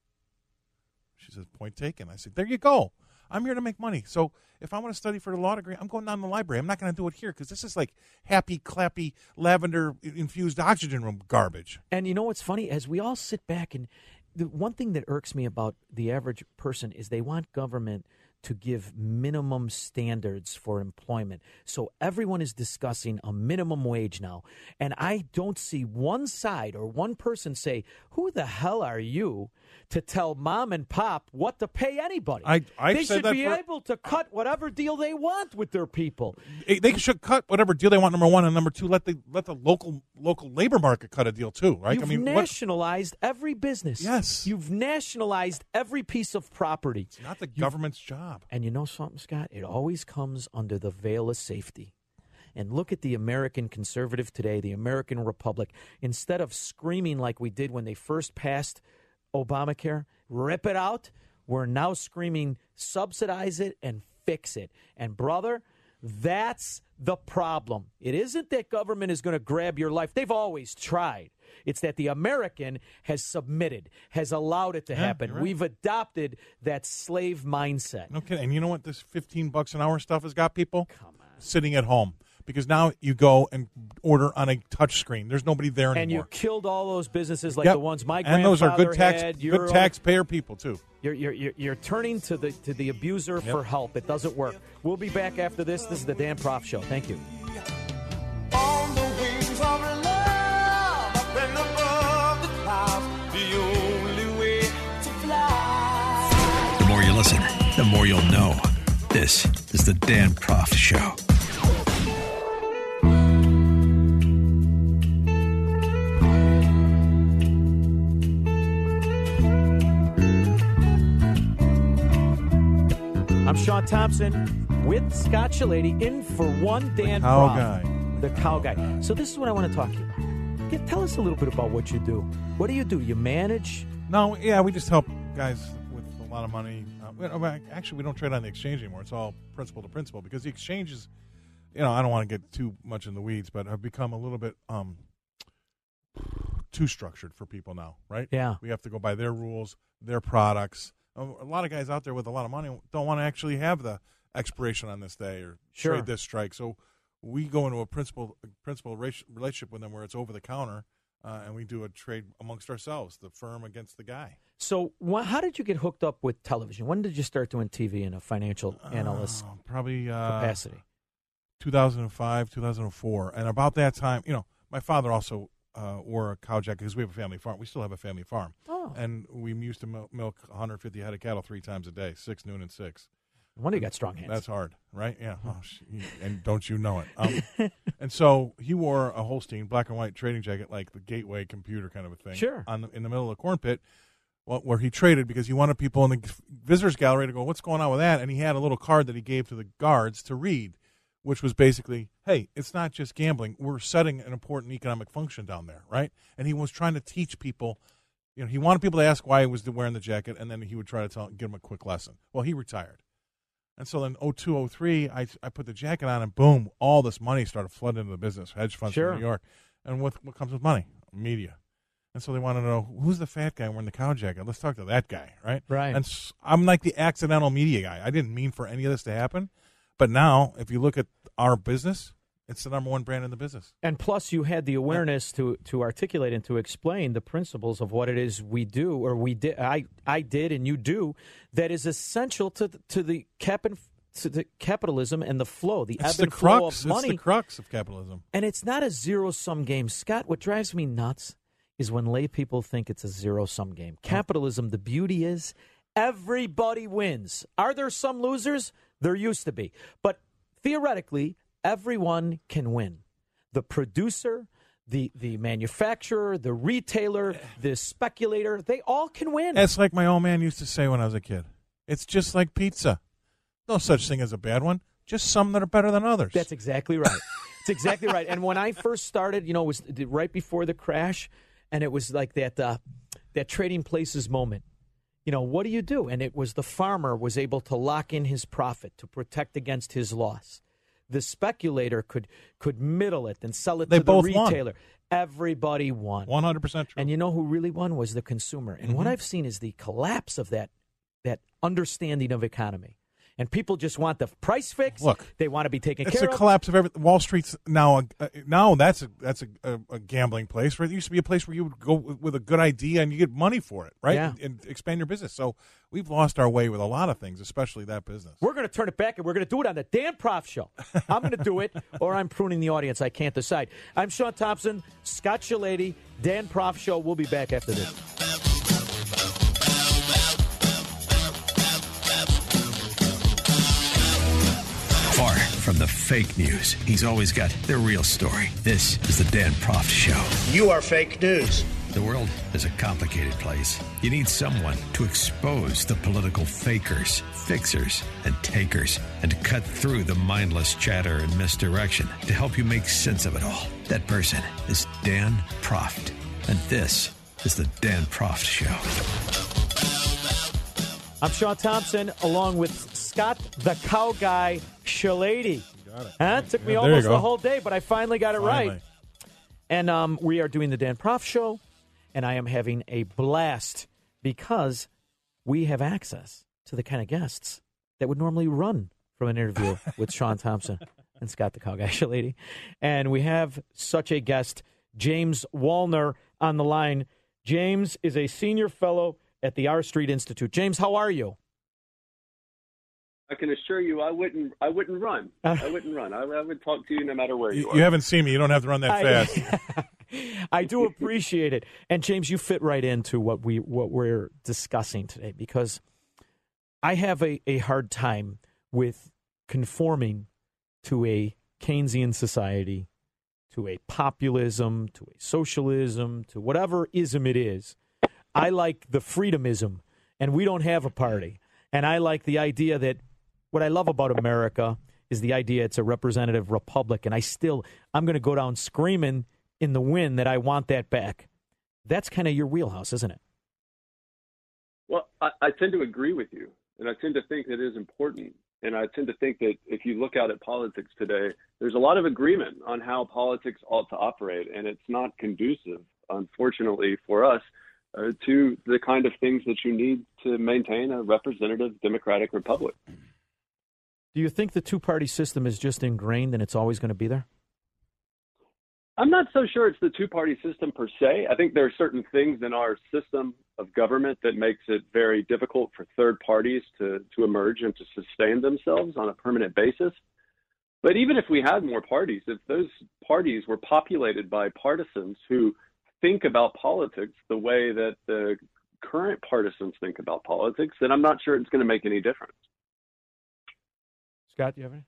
She says, point taken. I said, there you go. I'm here to make money. So if I want to study for the law degree, I'm going down to the library. I'm not going to do it here because this is like happy, clappy, lavender-infused oxygen room garbage. And you know what's funny? As we all sit back, and the one thing that irks me about the average person is they want government to give minimum standards for employment. So everyone is discussing a minimum wage now. And I don't see one side or one person say, who the hell are you to tell mom and pop what to pay anybody? They should be able to cut whatever deal they want with their people. They should cut whatever deal they want, number one, and number two, let the local labor market cut a deal too, right? You've nationalized every business. Yes. You've nationalized every piece of property. It's not the government's job. And you know something, Scott? It always comes under the veil of safety. And look at the American conservative today, the American Republic. Instead of screaming like we did when they first passed Obamacare, rip it out, we're now screaming subsidize it and fix it. And, brother, that's the problem. It isn't that government is going to grab your life. They've always tried. It's that the American has submitted, has allowed it to happen. Right. We've adopted that slave mindset. Okay, and you know what this $15 an hour stuff has got people? Come on. Sitting at home. Because now you go and order on a touch screen. There's nobody there anymore. And you killed all those businesses like the ones my grandfather had. And those are good taxpayer people too. You're turning to the abuser for help. It doesn't work. We'll be back after this. This is the Dan Proft Show. Thank you. On the wings of love, up and above the clouds, the only way to fly. The more you listen, the more you'll know. This is the Dan Proft Show. I'm Sean Thompson with Scott Shellady in for one Dan Proft. The cow guy. So this is what I want to talk to you about. Tell us a little bit about what you do. What do? You manage? No, yeah, we just help guys with a lot of money. Actually, we don't trade on the exchange anymore. It's all principal to principal because the exchange is, I don't want to get too much in the weeds, but have become a little bit too structured for people now, right? Yeah. We have to go by their rules, their products. A lot of guys out there with a lot of money don't want to actually have the expiration on this day or trade this strike. So we go into a principal relationship with them where it's over the counter, and we do a trade amongst ourselves, the firm against the guy. So how did you get hooked up with television? When did you start doing TV in a financial analyst probably capacity? 2005, 2004. And about that time, my father also wore a cow jacket because we have a family farm. We still have a family farm. Oh. And we used to milk 150 head of cattle 3 times a day, 6, noon, and 6. No wonder you got strong hands. That's hard, right? Yeah. Oh, and don't you know it? And so he wore a Holstein black and white trading jacket, like the Gateway computer kind of a thing. Sure. In the middle of the corn pit, where he traded because he wanted people in the visitors gallery to go, what's going on with that? And he had a little card that he gave to the guards to read, which was basically, hey, it's not just gambling. We're setting an important economic function down there, right? And he was trying to teach people, he wanted people to ask why he was wearing the jacket, and then he would try to give them a quick lesson. Well, he retired. And so then 02, 03, I put the jacket on, and boom, all this money started flooding into the business, hedge funds from New York. And what comes with money? Media. And so they want to know, who's the fat guy wearing the cow jacket? Let's talk to that guy, right? Right. And I'm like the accidental media guy. I didn't mean for any of this to happen. But now, if you look at our business, it's the number one brand in the business. And plus, you had the awareness to articulate and to explain the principles of what it is we do, or we did. I did, and you do. That is essential to the capitalism and the flow, the ebb and flow of money. It's the crux of capitalism. And it's not a zero-sum game, Scott. What drives me nuts is when lay people think it's a zero-sum game. Capitalism, the beauty is everybody wins. Are there some losers? There used to be. But theoretically, everyone can win. The producer, the manufacturer, the retailer, the speculator, they all can win. It's like my old man used to say when I was a kid. It's just like pizza. No such thing as a bad one. Just some that are better than others. That's exactly right. It's exactly right. And when I first started, it was right before the crash, and it was like that Trading Places moment. What do you do? And it was the farmer was able to lock in his profit to protect against his loss. The speculator could middle it and sell it to the retailer. Won. Everybody won. 100% true. And you know who really won was the consumer. And what I've seen is the collapse of that understanding of economy. And people just want the price fix. Look, they want to be taken care of. It's a collapse of everything. Wall Street's now that's a gambling place. Right? It used to be a place where you would go with a good idea and you get money for it, right? Yeah. And expand your business. So we've lost our way with a lot of things, especially that business. We're going to turn it back, and we're going to do it on the Dan Proft Show. I'm going to do it, or I'm pruning the audience. I can't decide. I'm Sean Thompson, Scott Shellady, Dan Proft Show. We'll be back after this. Far from the fake news, he's always got the real story. This is the Dan Proft Show. You are fake news. The world is a complicated place. You need someone to expose the political fakers, fixers, and takers, and to cut through the mindless chatter and misdirection to help you make sense of it all. That person is Dan Proft. And this is the Dan Proft Show. I'm Sean Thompson, along with Scott the Cow Guy Shellady. Got it. It took me almost the whole day, but I finally got it right. And we are doing the Dan Proft Show, and I am having a blast because we have access to the kind of guests that would normally run from an interview with Sean Thompson and Scott the Cow Guy Shellady. And we have such a guest, James Wallner, on the line. James is a senior fellow at the R Street Institute. James, how are you? I can assure you, I wouldn't run. I wouldn't run. I would talk to you no matter where you are. You haven't seen me. You don't have to run that fast. I do appreciate it. And James, you fit right into what we're discussing today, because I have a hard time with conforming to a Keynesian society, to a populism, to a socialism, to whatever ism it is. I like the freedomism, and we don't have a party. And I like the idea that what I love about America is the idea it's a representative republic. And I'm going to go down screaming in the wind that I want that back. That's kind of your wheelhouse, isn't it? Well, I tend to agree with you, and I tend to think that it is important. And I tend to think that if you look out at politics today, there's a lot of agreement on how politics ought to operate, and it's not conducive, unfortunately, for us to the kind of things that you need to maintain a representative democratic republic. Do you think the two-party system is just ingrained and it's always going to be there? I'm not so sure it's the two-party system per se. I think there are certain things in our system of government that makes it very difficult for third parties to emerge and to sustain themselves on a permanent basis. But even if we had more parties, if those parties were populated by partisans who think about politics the way that the current partisans think about politics, then I'm not sure it's going to make any difference. Scott, do you have any?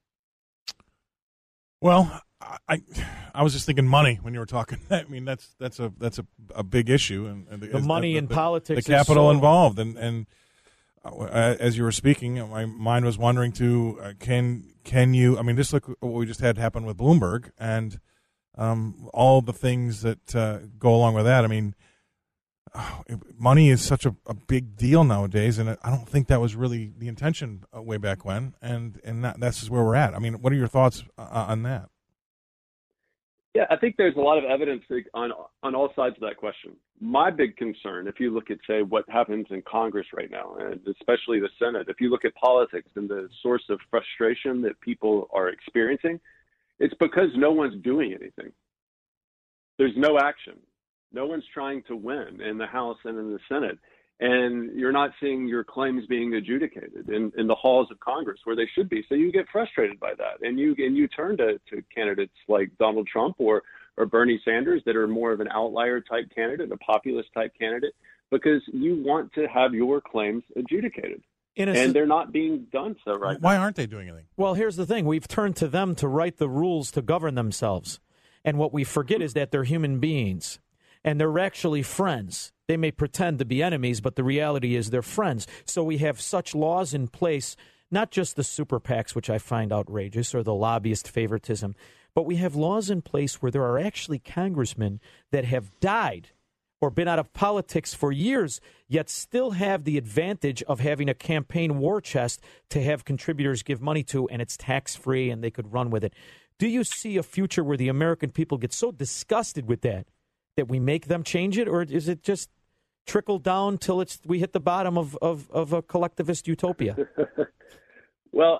Well, I was just thinking money when you were talking. I mean, that's a big issue, and the money in politics, the capital involved, and as you were speaking, my mind was wondering too. Can you? I mean, just look what we just had happen with Bloomberg, and all the things that go along with that. I mean, money is such a big deal nowadays, and I don't think that was really the intention way back when, and that's just where we're at. I mean, what are your thoughts on that? Yeah, I think there's a lot of evidence on all sides of that question. My big concern, if you look at, say, what happens in Congress right now, and especially the Senate, if you look at politics and the source of frustration that people are experiencing, it's because no one's doing anything. There's no action. No one's trying to win in the House and in the Senate. And you're not seeing your claims being adjudicated in the halls of Congress where they should be. So you get frustrated by that. And you turn to candidates like Donald Trump or Bernie Sanders that are more of an outlier type candidate, a populist type candidate, because you want to have your claims adjudicated. And they're not being done so right now. Why aren't they doing anything? Well, here's the thing. We've turned to them to write the rules to govern themselves. And what we forget is that they're human beings, and they're actually friends. They may pretend to be enemies, but the reality is they're friends. So we have such laws in place, not just the super PACs, which I find outrageous, or the lobbyist favoritism, but we have laws in place where there are actually congressmen that have died or been out of politics for years, yet still have the advantage of having a campaign war chest to have contributors give money to, and it's tax-free, and they could run with it. Do you see a future where the American people get so disgusted with that we make them change it, or is it just trickle down till we hit the bottom of a collectivist utopia? Well,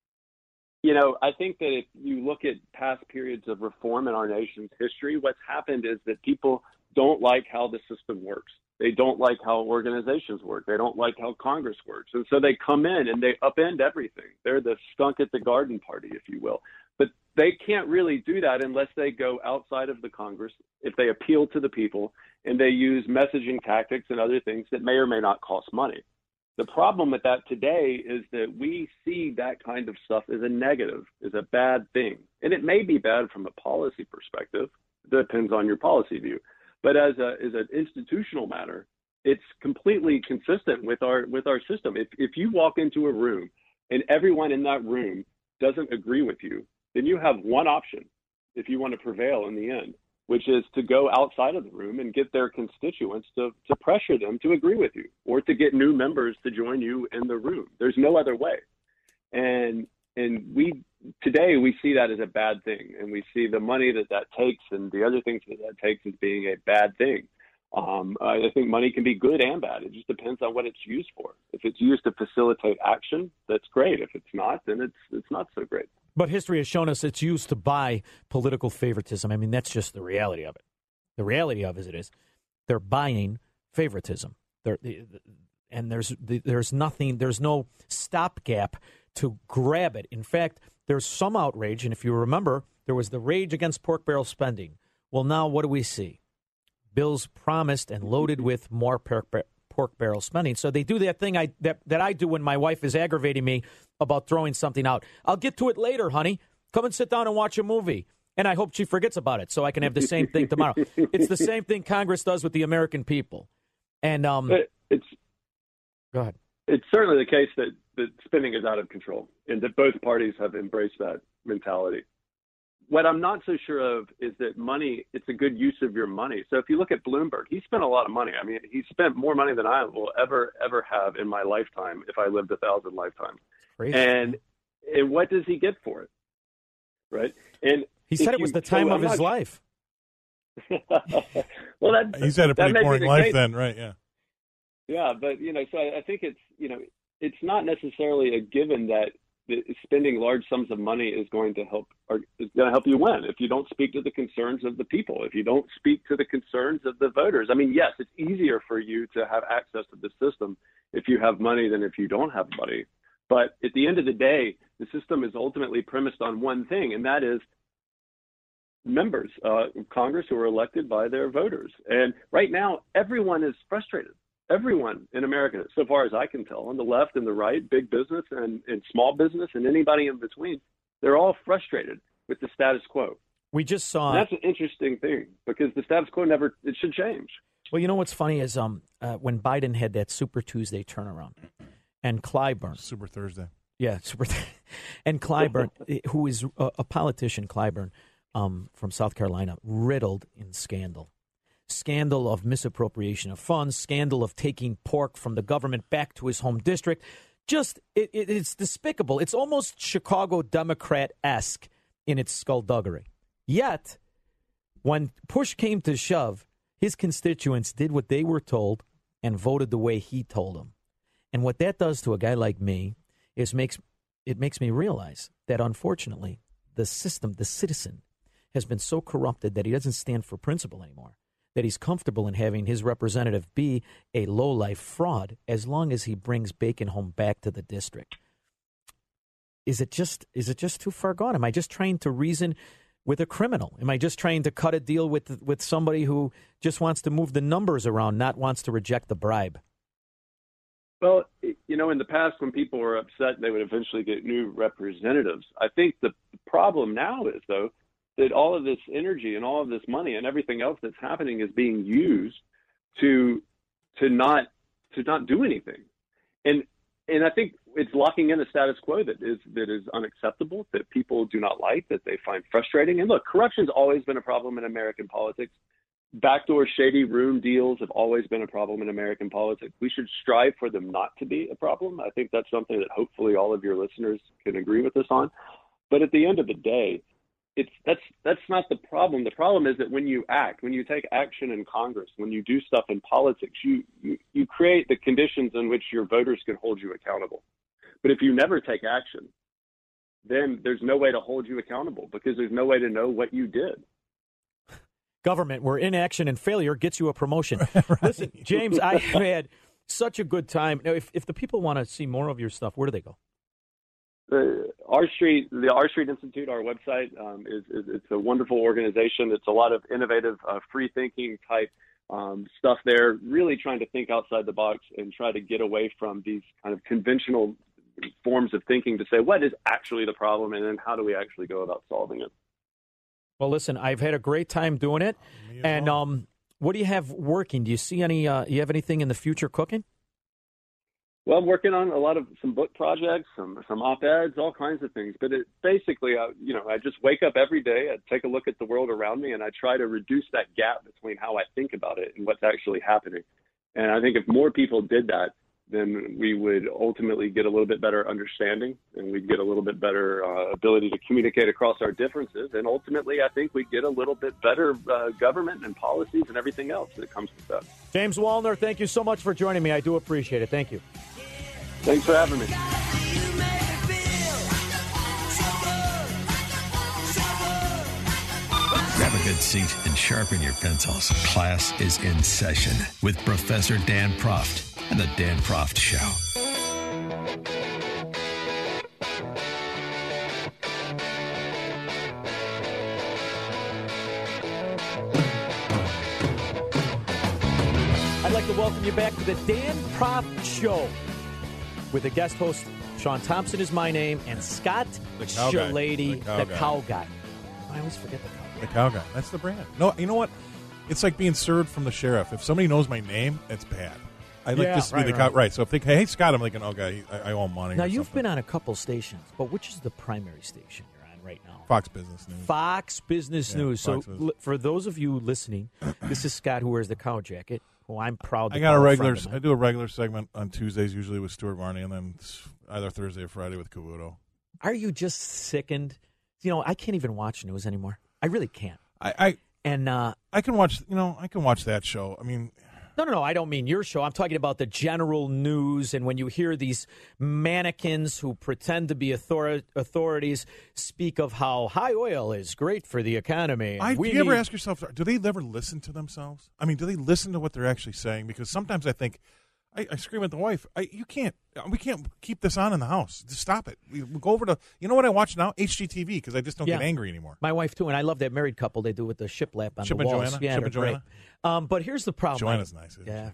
I think that if you look at past periods of reform in our nation's history, what's happened is that people don't like how the system works. They don't like how organizations work. They don't like how Congress works. And so they come in and they upend everything. They're the skunk at the garden party, if you will. But they can't really do that unless they go outside of the Congress, if they appeal to the people, and they use messaging tactics and other things that may or may not cost money. The problem with that today is that we see that kind of stuff as a negative, as a bad thing. And it may be bad from a policy perspective. It depends on your policy view. But as an institutional matter, it's completely consistent with our system. If you walk into a room and everyone in that room doesn't agree with you, then you have one option if you want to prevail in the end, which is to go outside of the room and get their constituents to pressure them to agree with you, or to get new members to join you in the room. There's no other way. And today we see that as a bad thing, and we see the money that takes and the other things that takes as being a bad thing. I think money can be good and bad. It just depends on what it's used for. If it's used to facilitate action, that's great. If it's not, then it's not so great. But history has shown us it's used to buy political favoritism. I mean, that's just the reality of it. The reality of it is they're buying favoritism. And there's nothing, there's no stopgap to grab it. In fact, there's some outrage, and if you remember, there was the rage against pork barrel spending. Well, now what do we see? Bills promised and loaded with more pork barrel spending. So they do that thing that I do when my wife is aggravating me about throwing something out. I'll get to it later, honey. Come and sit down and watch a movie. And I hope she forgets about it so I can have the same thing tomorrow. It's the same thing Congress does with the American people. And go ahead. It's certainly the case that spending is out of control and that both parties have embraced that mentality. What I'm not so sure of is that money, it's a good use of your money. So if you look at Bloomberg, he spent a lot of money. I mean, he spent more money than I will ever have in my lifetime if I lived 1,000 lifetimes. Crazy. And what does he get for it? Right? And he said it was the time of his life. Well, he's had a pretty boring life then, right? Yeah. Yeah, but so I think it's not necessarily a given that spending large sums of money is going to help you win if you don't speak to the concerns of the people, if you don't speak to the concerns of the voters. I mean, yes, it's easier for you to have access to the system if you have money than if you don't have money. But at the end of the day, the system is ultimately premised on one thing, and that is members of Congress who are elected by their voters. And right now, everyone is frustrated. Everyone in America, so far as I can tell, on the left and the right, big business and small business and anybody in between, they're all frustrated with the status quo. We just saw... And that's an interesting thing because the status quo it should change. Well, you know what's funny is when Biden had that Super Tuesday turnaround and Clyburn... Super Thursday. Yeah, and Clyburn, who is a politician, Clyburn, from South Carolina, riddled in scandal. Scandal of misappropriation of funds, scandal of taking pork from the government back to his home district. Just, it's despicable. It's almost Chicago Democrat-esque in its skullduggery. Yet, when push came to shove, his constituents did what they were told and voted the way he told them. And what that does to a guy like me is makes me realize that, unfortunately, the system, the citizen, has been so corrupted that he doesn't stand for principle anymore. That he's comfortable in having his representative be a low-life fraud as long as he brings bacon home back to the district. Is it just too far gone? Am I just trying to reason with a criminal? Am I just trying to cut a deal with somebody who just wants to move the numbers around, not wants to reject the bribe? Well, in the past when people were upset, they would eventually get new representatives. I think the problem now is, though, that all of this energy and all of this money and everything else that's happening is being used to not do anything. And I think it's locking in a status quo that is unacceptable, that people do not like, that they find frustrating. And look, corruption's always been a problem in American politics. Backdoor shady room deals have always been a problem in American politics. We should strive for them not to be a problem. I think that's something that hopefully all of your listeners can agree with us on. But at the end of the day, that's not the problem. The problem is that when you take action in Congress, when you do stuff in politics, you create the conditions in which your voters can hold you accountable. But if you never take action, then there's no way to hold you accountable because there's no way to know what you did. Government, where inaction and failure gets you a promotion. Right. Listen, James, I had such a good time. Now, if the people want to see more of your stuff, where do they go? The R Street Institute, our website, it's a wonderful organization. It's a lot of innovative, free thinking type stuff there, really trying to think outside the box and try to get away from these kind of conventional forms of thinking to say what is actually the problem and then how do we actually go about solving it. Well, listen, I've had a great time doing it. And what do you have working? Do you see any, you have anything in the future cooking? Well, I'm working on some book projects, some op-eds, all kinds of things. But it basically, I just wake up every day, I take a look at the world around me, and I try to reduce that gap between how I think about it and what's actually happening. And I think if more people did that, then we would ultimately get a little bit better understanding, and we'd get a little bit better ability to communicate across our differences. And ultimately, I think we'd get a little bit better government and policies and everything else that comes with that. James Wallner, thank you so much for joining me. I do appreciate it. Thank you. Thanks for having me. Grab a good seat and sharpen your pencils. Class is in session with Professor Dan Proft and the Dan Proft Show. I'd like to welcome you back to the Dan Proft Show with a guest host. Sean Thompson is my name, and Scott Shalady, the cow guy. I always forget the cow guy. The cow guy. That's the brand. No, you know what? It's like being served from the sheriff. If somebody knows my name, it's bad. I like this to be the cow. Right. So if they hey, Scott, I'm thinking, okay, I owe him money. Now, you've been on a couple stations, but which is the primary station you're on right now? Fox Business News. Fox Business News. So for those of you listening, this is Scott who wears the cow jacket, who I'm proud to I do a regular segment on Tuesdays, usually with Stuart Varney, and then either Thursday or Friday with Cavuto. Are you just sickened? You know, I can't even watch news anymore. I really can't. I can watch. I can watch that show. I mean. No, I don't mean your show. I'm talking about the general news, and when you hear these mannequins who pretend to be authorities speak of how high oil is great for the economy. Do you ever ask yourself, do they ever listen to themselves? I mean, do they listen to what they're actually saying? Because sometimes I think, I scream at the wife, we can't keep this on in the house. Just stop it. We go over to, you know what I watch now? HGTV, because I just don't get angry anymore. My wife, too, and I love that married couple they do with the shiplap on the walls. Chip and Joanna? But here's the problem. Joanna's nice. Yeah.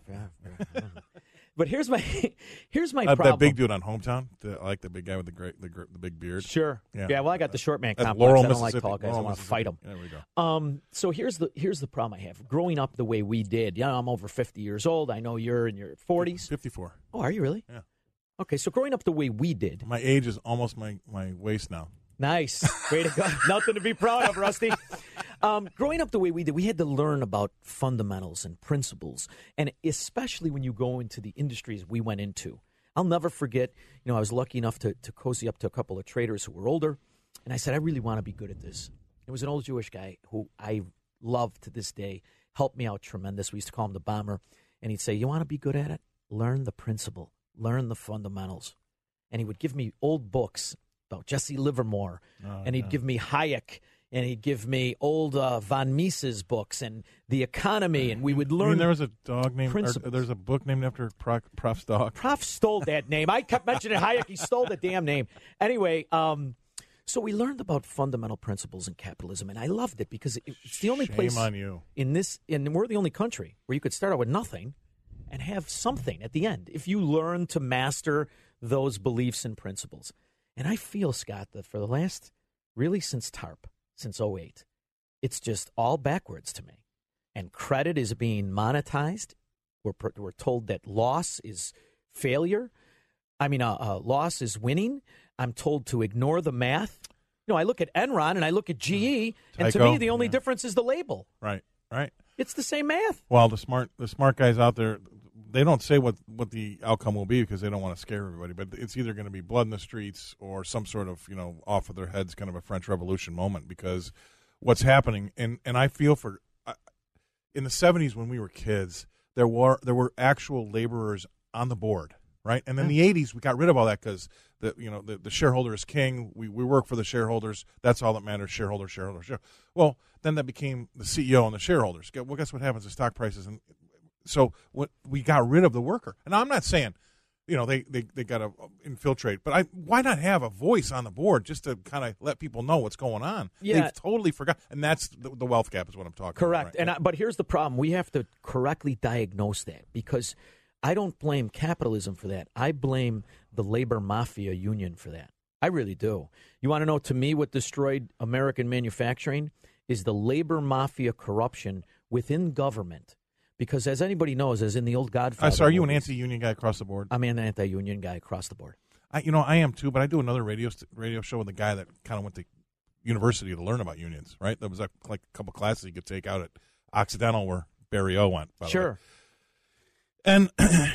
But here's my problem. That big dude on Hometown, I like the big guy with the big beard. Sure. Yeah. Well, I got the short man complex. Laurel, I don't like tall guys. I want to fight them. There we go. So here's the problem I have. Growing up the way we did, I'm over 50 years old. I know you're in your 40s. 54. Oh, are you really? Yeah. Okay, so growing up the way we did. My age is almost my waist now. Nice. Way to go. Nothing to be proud of, Rusty. Growing up the way we did, we had to learn about fundamentals and principles, and especially when you go into the industries we went into. I'll never forget, I was lucky enough to cozy up to a couple of traders who were older, and I said, I really want to be good at this. It was an old Jewish guy who I love to this day, helped me out tremendous. We used to call him the bomber, and he'd say, you want to be good at it? Learn the principle. Learn the fundamentals. And he would give me old books about Jesse Livermore, and he'd give me Hayek, and he'd give me old von Mises books and the economy, and we would learn. I mean, there was a dog named. There's a book named after Prof's dog. Prof stole that name. I kept mentioning Hayek. He stole the damn name. Anyway, so we learned about fundamental principles in capitalism, and I loved it because it's the only place on you. And we're the only country where you could start out with nothing and have something at the end if you learn to master those beliefs and principles. And I feel, Scott, that for the last, really since TARP, since 2008, It's just all backwards to me. And credit is being monetized. We're told that loss is failure. Loss is winning. I'm told to ignore the math. I look at Enron and I look at GE, and to me, the only difference is the label. Right. It's the same math. Well, the smart guys out there, they don't say what the outcome will be because they don't want to scare everybody. But it's either going to be blood in the streets or some sort of off of their heads kind of a French Revolution moment, because what's happening, and I feel for in the 70s when we were kids, there were actual laborers on the board. Right, and then in the 80s, we got rid of all that because the shareholder is king. We work for the shareholders. That's all that matters. Shareholder. Well, then that became the CEO and the shareholders. Well, guess what happens to stock prices? And so we got rid of the worker. And I'm not saying, they got to infiltrate, but why not have a voice on the board just to kind of let people know what's going on? Yeah. They've totally forgot, and that's the wealth gap is what I'm talking Correct. about. Right? But here's the problem: we have to correctly diagnose that, because I don't blame capitalism for that. I blame the labor mafia union for that. I really do. You want to know, to me, what destroyed American manufacturing is the labor mafia corruption within government. Because as anybody knows, as in the old Godfather. So are you an anti-union guy across the board? I'm an anti-union guy across the board. I am too, but I do another radio show with a guy that kind of went to university to learn about unions, right? There was like a couple classes you could take out at Occidental where Barry O went. By the way. And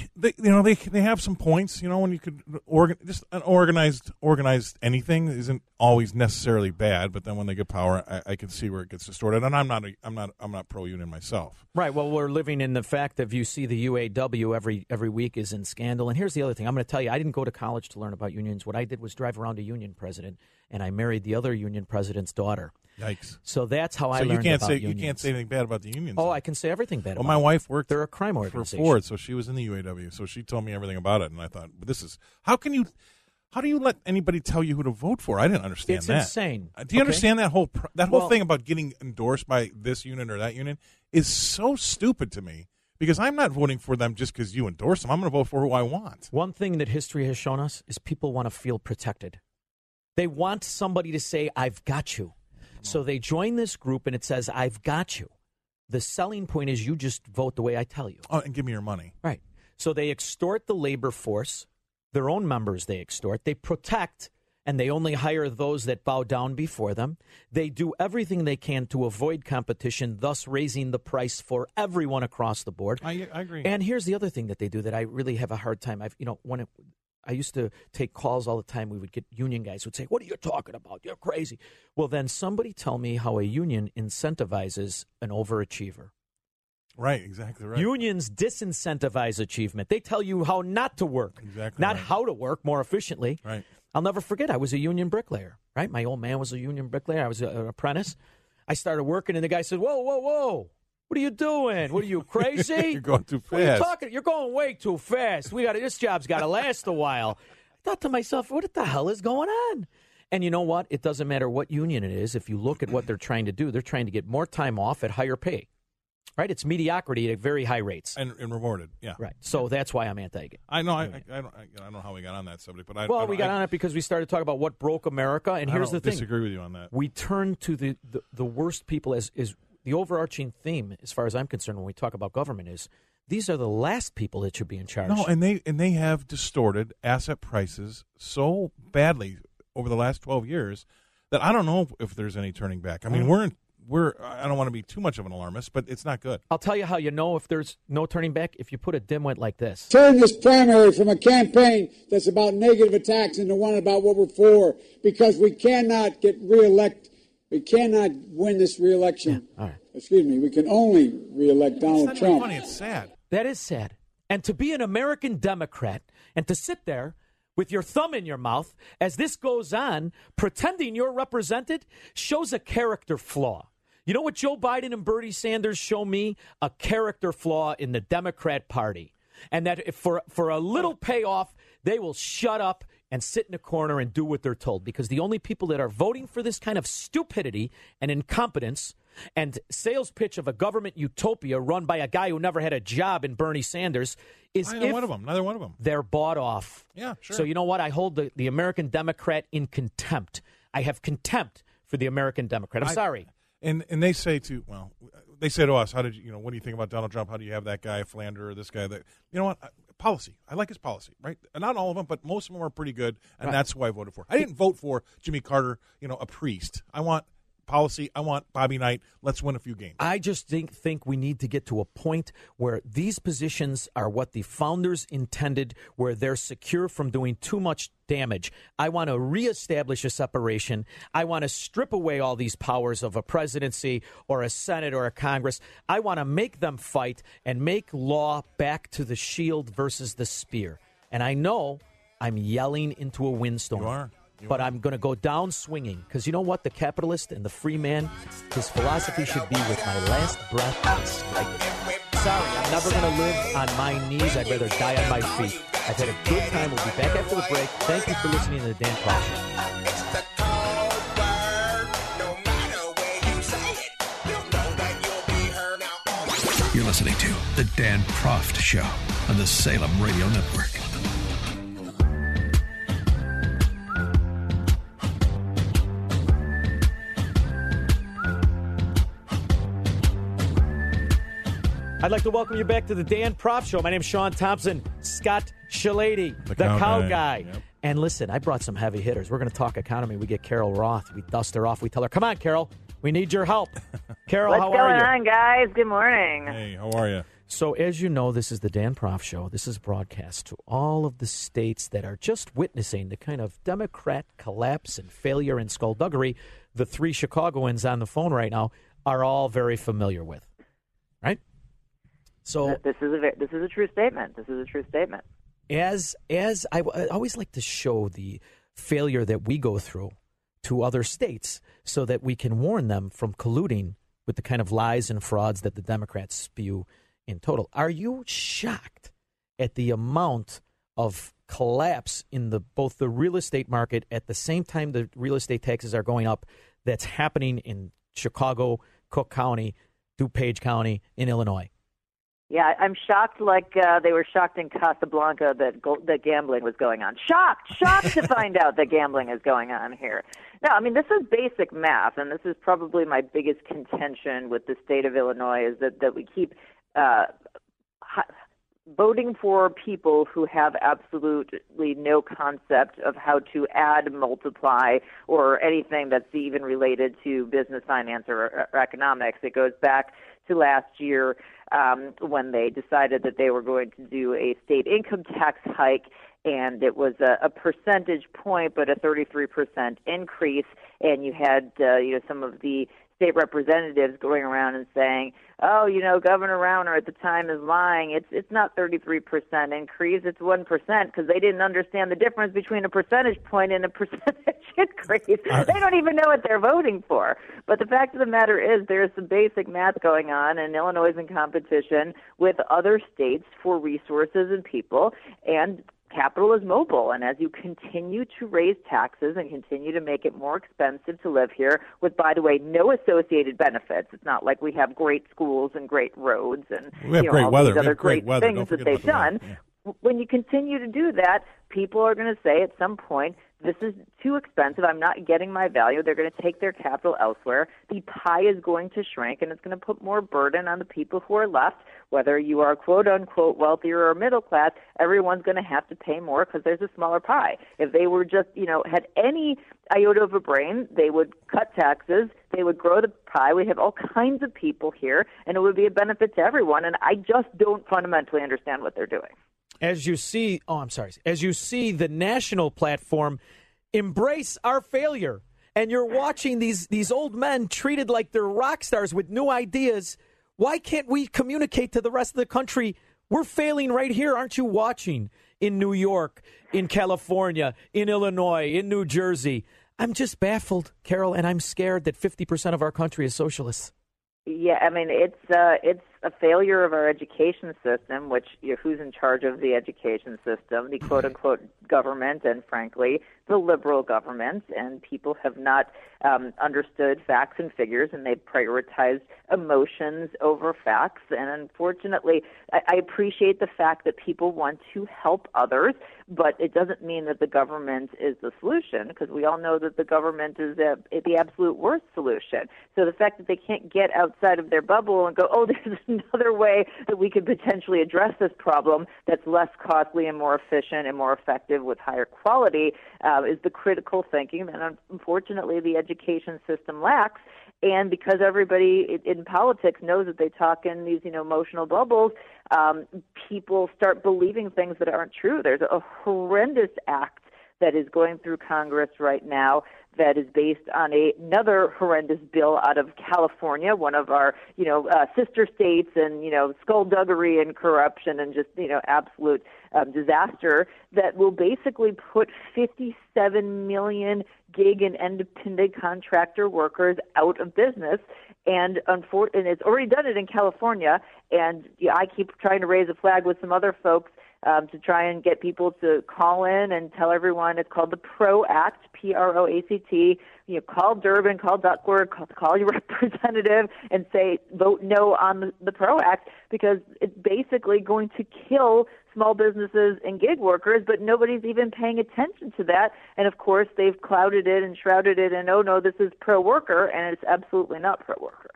they have some points, when you could just an organized anything isn't always necessarily bad, but then when they get power, I can see where it gets distorted. And I'm not pro union myself. Right. Well, we're living in the fact that you see the UAW every week is in scandal. And here's the other thing. I'm going to tell you, I didn't go to college to learn about unions. What I did was drive around a union president, and I married the other union president's daughter. Yikes! So that's how I learned about unions. You can't say anything bad about the unions. Oh, I can say everything bad. Well, my wife worked. They're a crime organization for Ford, so she was in the UAW. So she told me everything about it, and I thought, but this is how do you let anybody tell you who to vote for? I didn't understand that. It's insane. Do you understand that whole thing about getting endorsed by this union or that union is so stupid to me? Because I'm not voting for them just because you endorse them. I'm going to vote for who I want. One thing that history has shown us is people want to feel protected. They want somebody to say, "I've got you." So they join this group, and it says, "I've got you." The selling point is you just vote the way I tell you. Oh, and give me your money. Right. So they extort the labor force, their own members they extort. They protect, and they only hire those that bow down before them. They do everything they can to avoid competition, thus raising the price for everyone across the board. I agree. And here's the other thing that they do that I really have a hard time. I used to take calls all the time. We would get union guys who would say, "What are you talking about? You're crazy." Well, then somebody tell me how a union incentivizes an overachiever. Right, exactly right. Unions disincentivize achievement. They tell you how not to work, not how to work more efficiently. Right. I'll never forget, I was a union bricklayer, right? My old man was a union bricklayer. I was an apprentice. I started working, and the guy said, whoa. What are you doing? What are you, crazy? You're going too fast. What are you talking? You're going way too fast. This job's got to last a while. I thought to myself, what the hell is going on? And you know what? It doesn't matter what union it is. If you look at what they're trying to do, they're trying to get more time off at higher pay. Right? It's mediocrity at very high rates. And rewarded, yeah. Right. So that's why I'm anti-gay. I know. I don't know how we got on that subject, but we got on it because we started talking about what broke America. And here's the thing. I disagree with you on that. We turn to the worst people as the overarching theme, as far as I'm concerned, when we talk about government, is these are the last people that should be in charge. No, and they have distorted asset prices so badly over the last 12 years that I don't know if there's any turning back. I mean, I don't want to be too much of an alarmist, but it's not good. I'll tell you how you know if there's no turning back. If you put a dimwit like this. Turn this primary from a campaign that's about negative attacks into one about what we're for, because we cannot get reelected. We cannot win this reelection. Yeah. All right. Excuse me. We can only reelect Donald Trump. Funny, it's sad. That is sad. And to be an American Democrat and to sit there with your thumb in your mouth as this goes on, pretending you're represented, shows a character flaw. You know what Joe Biden and Bernie Sanders show me? A character flaw in the Democrat Party. And that if for a little payoff, they will shut up and sit in a corner and do what they're told. Because the only people that are voting for this kind of stupidity and incompetence and sales pitch of a government utopia run by a guy who never had a job in Bernie Sanders is Neither one of them. They're bought off. Yeah, sure. So you know what? I hold the American Democrat in contempt. I have contempt for the American Democrat. I'm sorry. And they say to us, how did you, what do you think about Donald Trump? How do you have that guy, Flander, or this guy? That you know what? Policy. I like his policy, right? Not all of them, but most of them are pretty good, and that's who I voted for. I didn't vote for Jimmy Carter, a priest. I want policy. I want Bobby Knight. Let's win a few games. I just think we need to get to a point where these positions are what the founders intended, where they're secure from doing too much damage. I want to reestablish a separation. I want to strip away all these powers of a presidency or a Senate or a Congress. I want to make them fight and make law back to the shield versus the spear. And I know I'm yelling into a windstorm. You are. But I'm going to go down swinging because you know what? The capitalist and the free man, his philosophy should be with my last breath I strike. Sorry, I'm never going to live on my knees. I'd rather die on my feet. I've had a good time. We'll be back after the break. Thank you for listening to the Dan Proft Show. You're listening to the Dan Proft Show on the Salem Radio Network. I'd like to welcome you back to the Dan Proft Show. My name's Sean Thompson, Scott Shellady, the cow guy. Yep. And listen, I brought some heavy hitters. We're going to talk economy. We get Carol Roth. We dust her off. We tell her, come on, Carol, we need your help. Carol, how are you? What's going on, guys? Good morning. Hey, how are you? So as you know, this is the Dan Proft Show. This is broadcast to all of the states that are just witnessing the kind of Democrat collapse and failure and skullduggery the three Chicagoans on the phone right now are all very familiar with, right? So this is a true statement. This is a true statement. As I always like to show the failure that we go through to other states so that we can warn them from colluding with the kind of lies and frauds that the Democrats spew in total. Are you shocked at the amount of collapse in both the real estate market at the same time the real estate taxes are going up that's happening in Chicago, Cook County, DuPage County, in Illinois? Yeah, I'm shocked like they were shocked in Casablanca that gambling was going on. Shocked to find out that gambling is going on here. No, I mean, this is basic math, and this is probably my biggest contention with the state of Illinois is that we keep voting for people who have absolutely no concept of how to add, multiply, or anything that's even related to business, finance, or economics. It goes back to last year when they decided that they were going to do a state income tax hike, and it was a percentage point, but a 33% increase. And you had some of the state representatives going around and saying, oh, Governor Rauner at the time is lying. It's not 33% increase, it's 1%, because they didn't understand the difference between a percentage point and a percentage increase. They don't even know what they're voting for. But the fact of the matter is there's some basic math going on, and Illinois is in competition with other states for resources and people, and capital is mobile, and as you continue to raise taxes and continue to make it more expensive to live here with, by the way, no associated benefits. It's not like we have great schools and great roads and we have great all weather. these other great things that they've done. Yeah. When you continue to do that, people are going to say at some point, this is too expensive. I'm not getting my value. They're going to take their capital elsewhere. The pie is going to shrink, and it's going to put more burden on the people who are left. Whether you are quote-unquote wealthier or middle class, everyone's going to have to pay more because there's a smaller pie. If they were just, had any iota of a brain, they would cut taxes, they would grow the pie. We have all kinds of people here, and it would be a benefit to everyone, and I just don't fundamentally understand what they're doing. As you see the national platform embrace our failure, and you're watching these old men treated like they're rock stars with new ideas. Why can't we communicate to the rest of the country? We're failing right here. Aren't you watching in New York, in California, in Illinois, in New Jersey? I'm just baffled, Carol, and I'm scared that 50% of our country is socialists. Yeah, I mean, it's a failure of our education system, which who's in charge of the education system, the quote-unquote government, and frankly, the liberal government, and people have not understood facts and figures, and they've prioritized emotions over facts. And unfortunately, I appreciate the fact that people want to help others, but it doesn't mean that the government is the solution, because we all know that the government is the absolute worst solution. So the fact that they can't get outside of their bubble and go, oh, there's another way that we could potentially address this problem that's less costly and more efficient and more effective with higher quality, is the critical thinking that unfortunately the education system lacks. And because everybody in politics knows that they talk in these, emotional bubbles, people start believing things that aren't true. There's a horrendous act that is going through Congress right now that is based on another horrendous bill out of California, one of our, sister states, and, skullduggery and corruption and just, absolute disaster that will basically put 57 million gig and independent contractor workers out of business. And it's already done it in California. And I keep trying to raise a flag with some other folks to try and get people to call in and tell everyone. It's called the PRO Act, PROACT. Call Durbin, call Duckworth, call your representative and say vote no on the PRO Act, because it's basically going to kill small businesses and gig workers, but nobody's even paying attention to that. And of course, they've clouded it and shrouded it in, oh no, this is pro-worker, and it's absolutely not pro-worker.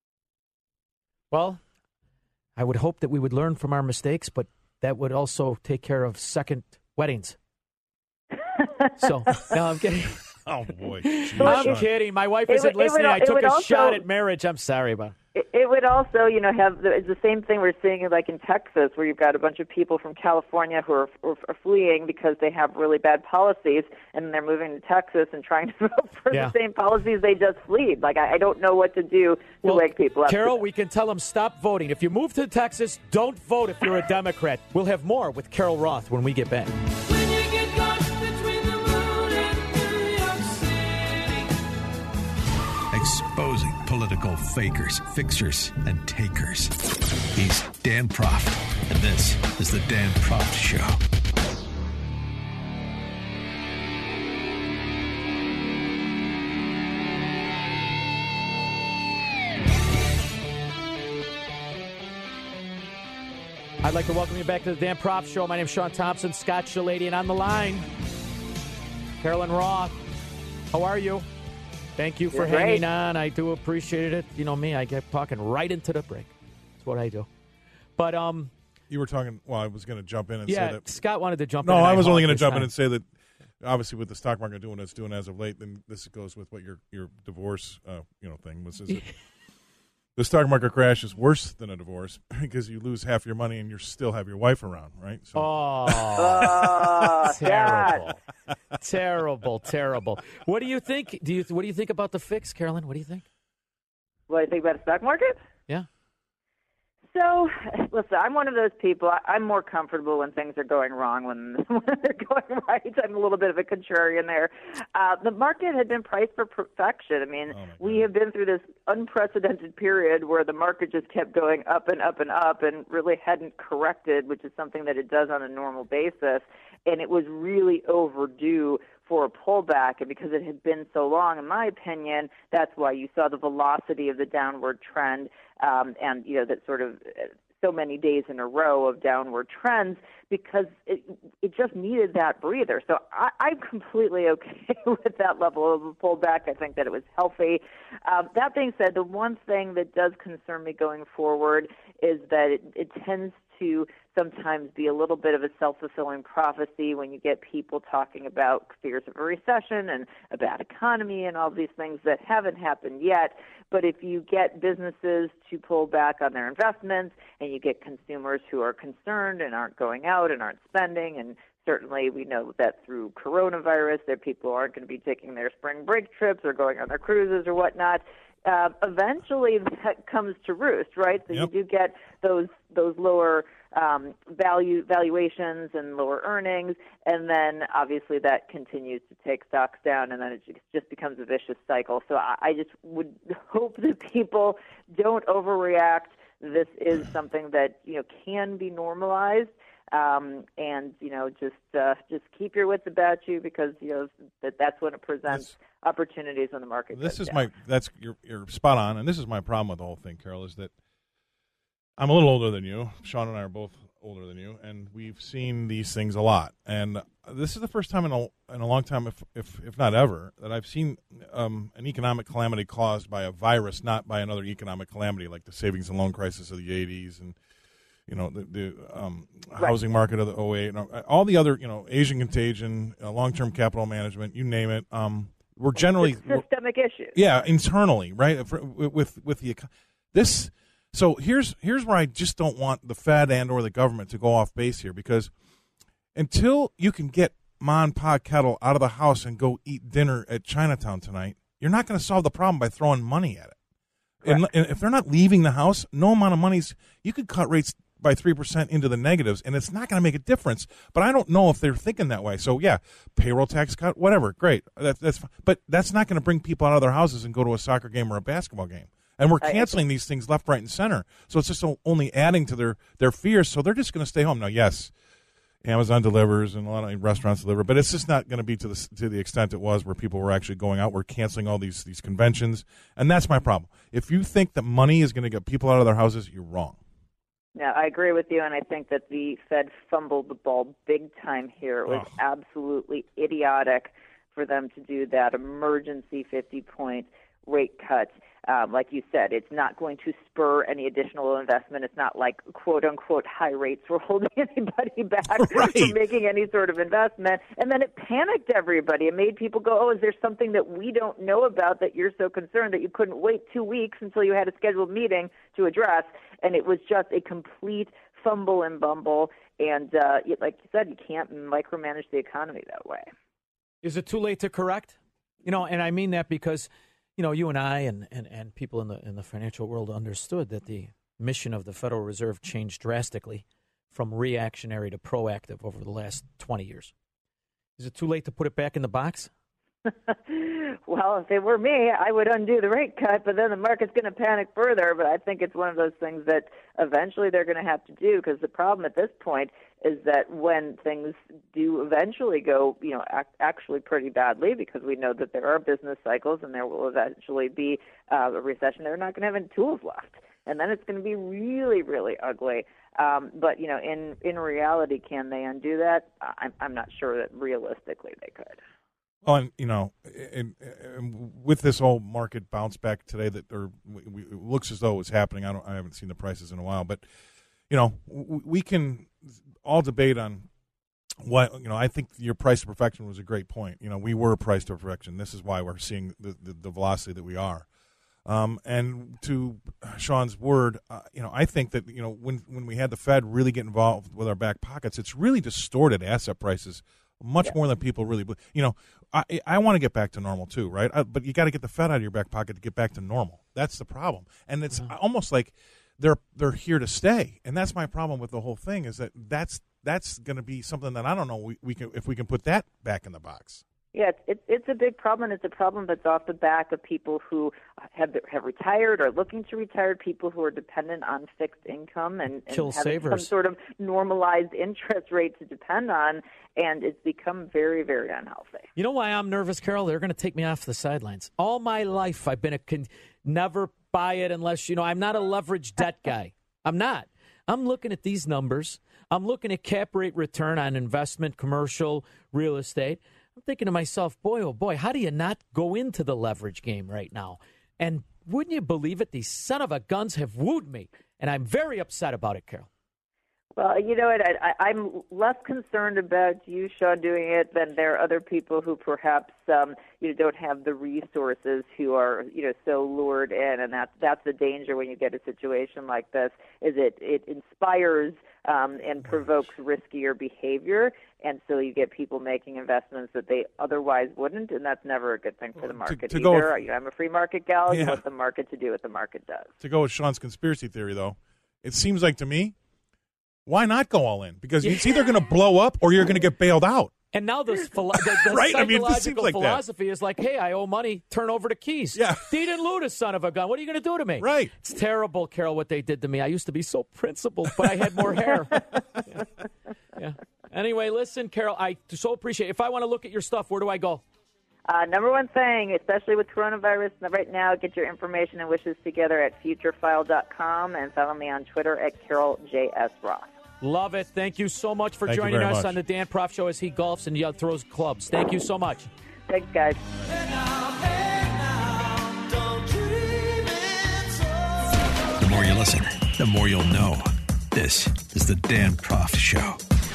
Well, I would hope that we would learn from our mistakes, but that would also take care of second weddings. So, no, I'm kidding. Oh, boy. I'm kidding. My wife isn't listening. I took a shot at marriage. I'm sorry about it. It would also, have it's the same thing we're seeing like in Texas, where you've got a bunch of people from California who are fleeing because they have really bad policies, and they're moving to Texas and trying to vote for the same policies they just fled. Like, I don't know what to do to wake people up. Carol, we can tell them stop voting. If you move to Texas, don't vote if you're a Democrat. We'll have more with Carol Roth when we get back. Exposing political fakers, fixers, and takers. He's Dan Proft, and this is the Dan Proft Show. I'd like to welcome you back to the Dan Proft Show. My name's Sean Thompson, Scott Shalady, and on the line, Carolyn Roth. How are you? Thank you for hanging on. I do appreciate it. You know me, I get talking right into the break. That's what I do. But you were talking. Well, I was going to jump in and say that Scott wanted to jump in. No, I was only going to jump in and say that obviously with the stock market doing what it's doing as of late, then this goes with what your divorce thing was. Is it, the stock market crash is worse than a divorce because you lose half your money and you still have your wife around, right? So. Terrible. Terrible. What do you think? What do you think about the fix, Carolyn? What do you think? What do I think about the stock market? Yeah. So, listen, I'm one of those people. I'm more comfortable when things are going wrong when they're going right. I'm a little bit of a contrarian there. The market had been priced for perfection. I mean, we have been through this unprecedented period where the market just kept going up and up and up and really hadn't corrected, which is something that it does on a normal basis. And it was really overdue for a pullback, and because it had been so long, in my opinion, that's why you saw the velocity of the downward trend, and that sort of so many days in a row of downward trends, because it just needed that breather. So I'm completely okay with that level of a pullback. I think that it was healthy. That being said, the one thing that does concern me going forward is that it tends to sometimes be a little bit of a self-fulfilling prophecy when you get people talking about fears of a recession and a bad economy and all these things that haven't happened yet. But if you get businesses to pull back on their investments and you get consumers who are concerned and aren't going out and aren't spending, and certainly we know that through coronavirus that people aren't going to be taking their spring break trips or going on their cruises or whatnot, eventually that comes to roost, right? So you do get those lower valuations and lower earnings, and then obviously that continues to take stocks down, and then it just becomes a vicious cycle. So I just would hope that people don't overreact. This is something that can be normalized. and just keep your wits about you, because that's when it presents opportunities on the market. You're spot on, and this is my problem with the whole thing, Carol, is that I'm a little older than you. Sean and I are both older than you, and we've seen these things a lot. And this is the first time in a long time, if not ever, that I've seen an economic calamity caused by a virus, not by another economic calamity like the savings and loan crisis of the 80s and the housing market of the 08, and all the other, Asian contagion, long-term capital management, you name it. We're generally systemic issues. Yeah, internally, right? With this. So here's where I just don't want the Fed and or the government to go off base here, because until you can get Ma and Pa Kettle out of the house and go eat dinner at Chinatown tonight, you're not going to solve the problem by throwing money at it. And if they're not leaving the house, no amount of money's, you could cut rates by 3% into the negatives, and it's not going to make a difference. But I don't know if they're thinking that way. So, yeah, payroll tax cut, whatever, great. That's fine. But that's not going to bring people out of their houses and go to a soccer game or a basketball game. And we're canceling these things left, right, and center. So it's just only adding to their fears. So they're just going to stay home. Now, yes, Amazon delivers and a lot of restaurants deliver, but it's just not going to be to the extent it was where people were actually going out. We're canceling all these conventions, and that's my problem. If you think that money is going to get people out of their houses, you're wrong. Yeah, I agree with you, and I think that the Fed fumbled the ball big time here. It was absolutely idiotic for them to do that emergency 50-point rate cut. Like you said, it's not going to spur any additional investment. It's not like, quote-unquote, high rates were holding anybody back from making any sort of investment. And then it panicked everybody. It made people go, oh, is there something that we don't know about that you're so concerned that you couldn't wait 2 weeks until you had a scheduled meeting to address? And it was just a complete fumble and bumble. And like you said, you can't micromanage the economy that way. Is it too late to correct? And I mean that because you and I and people in the financial world understood that the mission of the Federal Reserve changed drastically from reactionary to proactive over the last 20 years. Is it too late to put it back in the box? Well, if it were me, I would undo the rate cut, but then the market's going to panic further. But I think it's one of those things that eventually they're going to have to do, because the problem at this point is that when things do eventually go, actually pretty badly, because we know that there are business cycles and there will eventually be a recession, they're not going to have any tools left. And then it's going to be really, really ugly. But, in reality, can they undo that? I'm not sure that realistically they could. Well, and with this whole market bounce back today, it looks as though it was happening. I haven't seen the prices in a while, but we can all debate on what I think your price to perfection was a great point. We were priced to perfection. This is why we're seeing the velocity that we are. And to Sean's word, I think that when we had the Fed really get involved with our back pockets, it's really distorted asset prices much more than people really believe. I want to get back to normal too, right? But you got to get the Fed out of your back pocket to get back to normal. That's the problem, and it's almost like they're here to stay. And that's my problem with the whole thing, is that's going to be something that I don't know we can, if we can put that back in the box. Yeah, it's a big problem. It's a problem that's off the back of people who have retired or looking to retire, people who are dependent on fixed income and having some sort of normalized interest rate to depend on, and it's become very, very unhealthy. You know why I'm nervous, Carol? They're going to take me off the sidelines. All my life I've been never buy it unless, I'm not a leveraged debt guy. I'm not. I'm looking at these numbers. I'm looking at cap rate return on investment, commercial, real estate. I'm thinking to myself, boy, oh boy, how do you not go into the leverage game right now? And wouldn't you believe it? These son of a guns have wooed me, and I'm very upset about it, Carol. Well, you know what? I'm less concerned about you, Sean, doing it than there are other people who perhaps don't have the resources, who are so lured in, and that's the danger when you get a situation like this. Is it inspires and provokes riskier behavior, and so you get people making investments that they otherwise wouldn't, and that's never a good thing for the market either. I'm a free market gal. You want the market to do what the market does. To go with Sean's conspiracy theory, though, it seems like to me, why not go all in? Because it's either going to blow up or you're going to get bailed out. And now the right? psychological like philosophy is like, hey, I owe money, turn over the keys. Yeah. Deed and loot, son of a gun. What are you going to do to me? Right. It's terrible, Carol, what they did to me. I used to be so principled, but I had more hair. Yeah. Yeah. Anyway, listen, Carol, I so appreciate it. If I want to look at your stuff, where do I go? Number one thing, especially with coronavirus right now, get your information and wishes together at futurefile.com and follow me on Twitter at Carol J.S. Roth. Love it. Thank you so much for joining us on the Dan Proft Show as he golfs and throws clubs. Thank you so much. Thanks, guys. The more you listen, the more you'll know. This is the Dan Proft Show.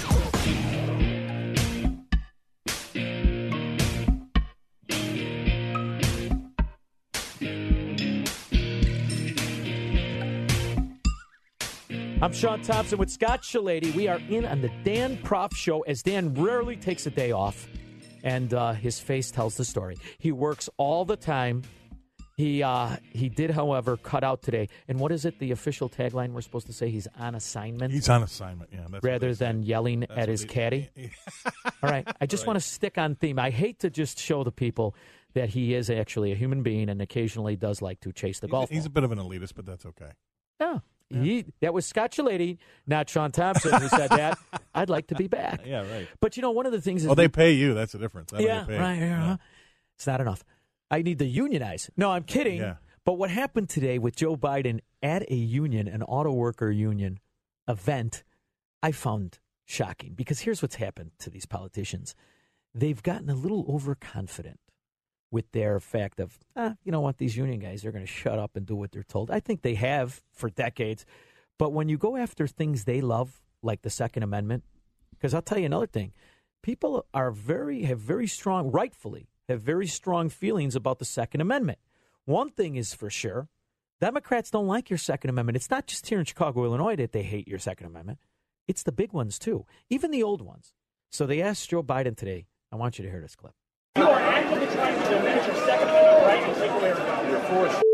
I'm Sean Thompson with Scott Shellady. We are in on the Dan Proft Show as Dan rarely takes a day off, and his face tells the story. He works all the time. He did, however, cut out today. And what is it, the official tagline we're supposed to say? He's on assignment? He's on assignment, yeah. Rather than yelling at his caddy? All right. I just want to stick on theme. I hate to just show the people that he is actually a human being and occasionally does like to chase the golf ball. He's a bit of an elitist, but that's okay. Yeah. That was Scott Shellady, not Sean Thompson, who said that. I'd like to be back. Yeah, right. But, one of the things is... Oh, they pay you. That's the difference. Right. Yeah. It's not enough. I need to unionize. No, I'm kidding. Yeah. But what happened today with Joe Biden at a union, an auto worker union event, I found shocking. Because here's what's happened to these politicians. They've gotten a little overconfident with their fact of, you know what, these union guys, they're going to shut up and do what they're told. I think they have for decades. But when you go after things they love, like the Second Amendment, because I'll tell you another thing, people have very strong, rightfully, have very strong feelings about the Second Amendment. One thing is for sure, Democrats don't like your Second Amendment. It's not just here in Chicago, Illinois that they hate your Second Amendment. It's the big ones, too, even the old ones. So they asked Joe Biden today, I want you to hear this clip. You are actively trying to diminish your Second Amendment right and take away from it. You're forced.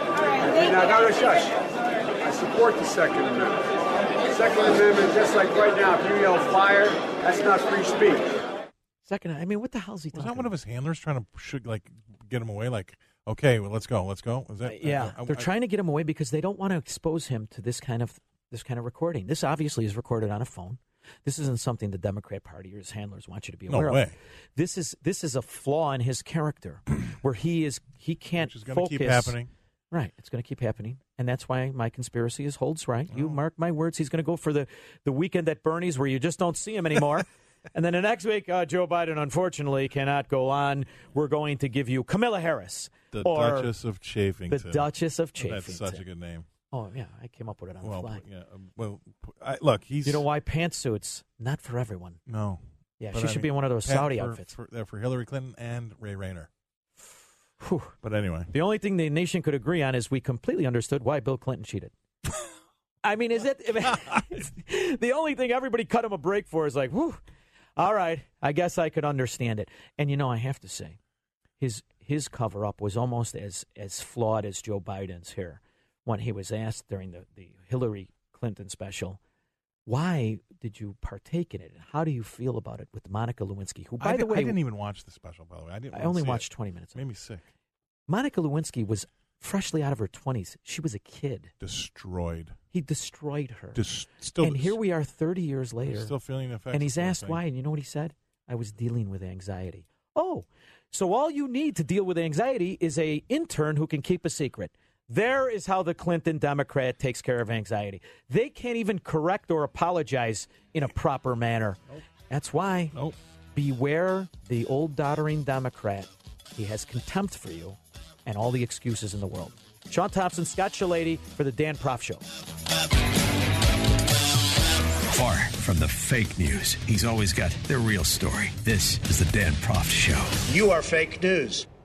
Now, shush. I support the Second Amendment. The Second Amendment, just like right now, if you yell fire, that's not free speech. Second, I mean, what the hell is he talking about? Was that one of his handlers trying to get him away? Like, okay, well, let's go. Is that? Yeah, they're trying to get him away because they don't want to expose him to this kind of recording. This obviously is recorded on a phone. This isn't something the Democrat Party or his handlers want you to be aware of. No way. This is a flaw in his character where he can't focus. Which is going to keep happening. Right, it's going to keep happening, and that's why my conspiracy holds right. You mark my words. He's going to go for the weekend at Bernie's where you just don't see him anymore. And then the next week, Joe Biden, unfortunately, cannot go on. We're going to give you Kamala Harris. The Duchess of Chafington. The Duchess of Chafington. That's such a good name. Oh, yeah, I came up with it on the fly. Yeah, look, he's... You know why? Pantsuits, not for everyone. No. Yeah, she should be in one of those Saudi outfits. For Hillary Clinton and Ray Rayner. Whew. But anyway. The only thing the nation could agree on is we completely understood why Bill Clinton cheated. I mean, is it... the only thing everybody cut him a break for is like, whew, all right, I guess I could understand it. And, I have to say, his cover-up was almost as flawed as Joe Biden's here. When he was asked during the Hillary Clinton special, why did you partake in it? And how do you feel about it with Monica Lewinsky, who, by the way... I didn't even watch the special, by the way. I only watched 20 minutes. It made me sick. Monica Lewinsky was freshly out of her 20s. She was a kid. Destroyed. He destroyed her. And here we are 30 years later. Still feeling the effects. And he's asked why, and you know what he said? I was dealing with anxiety. Oh, so all you need to deal with anxiety is a intern who can keep a secret. There is how the Clinton Democrat takes care of anxiety. They can't even correct or apologize in a proper manner. Nope. That's why beware the old doddering Democrat. He has contempt for you and all the excuses in the world. Sean Thompson, Scott Shellady for the Dan Proft Show. Far from the fake news, he's always got the real story. This is the Dan Proft Show. You are fake news.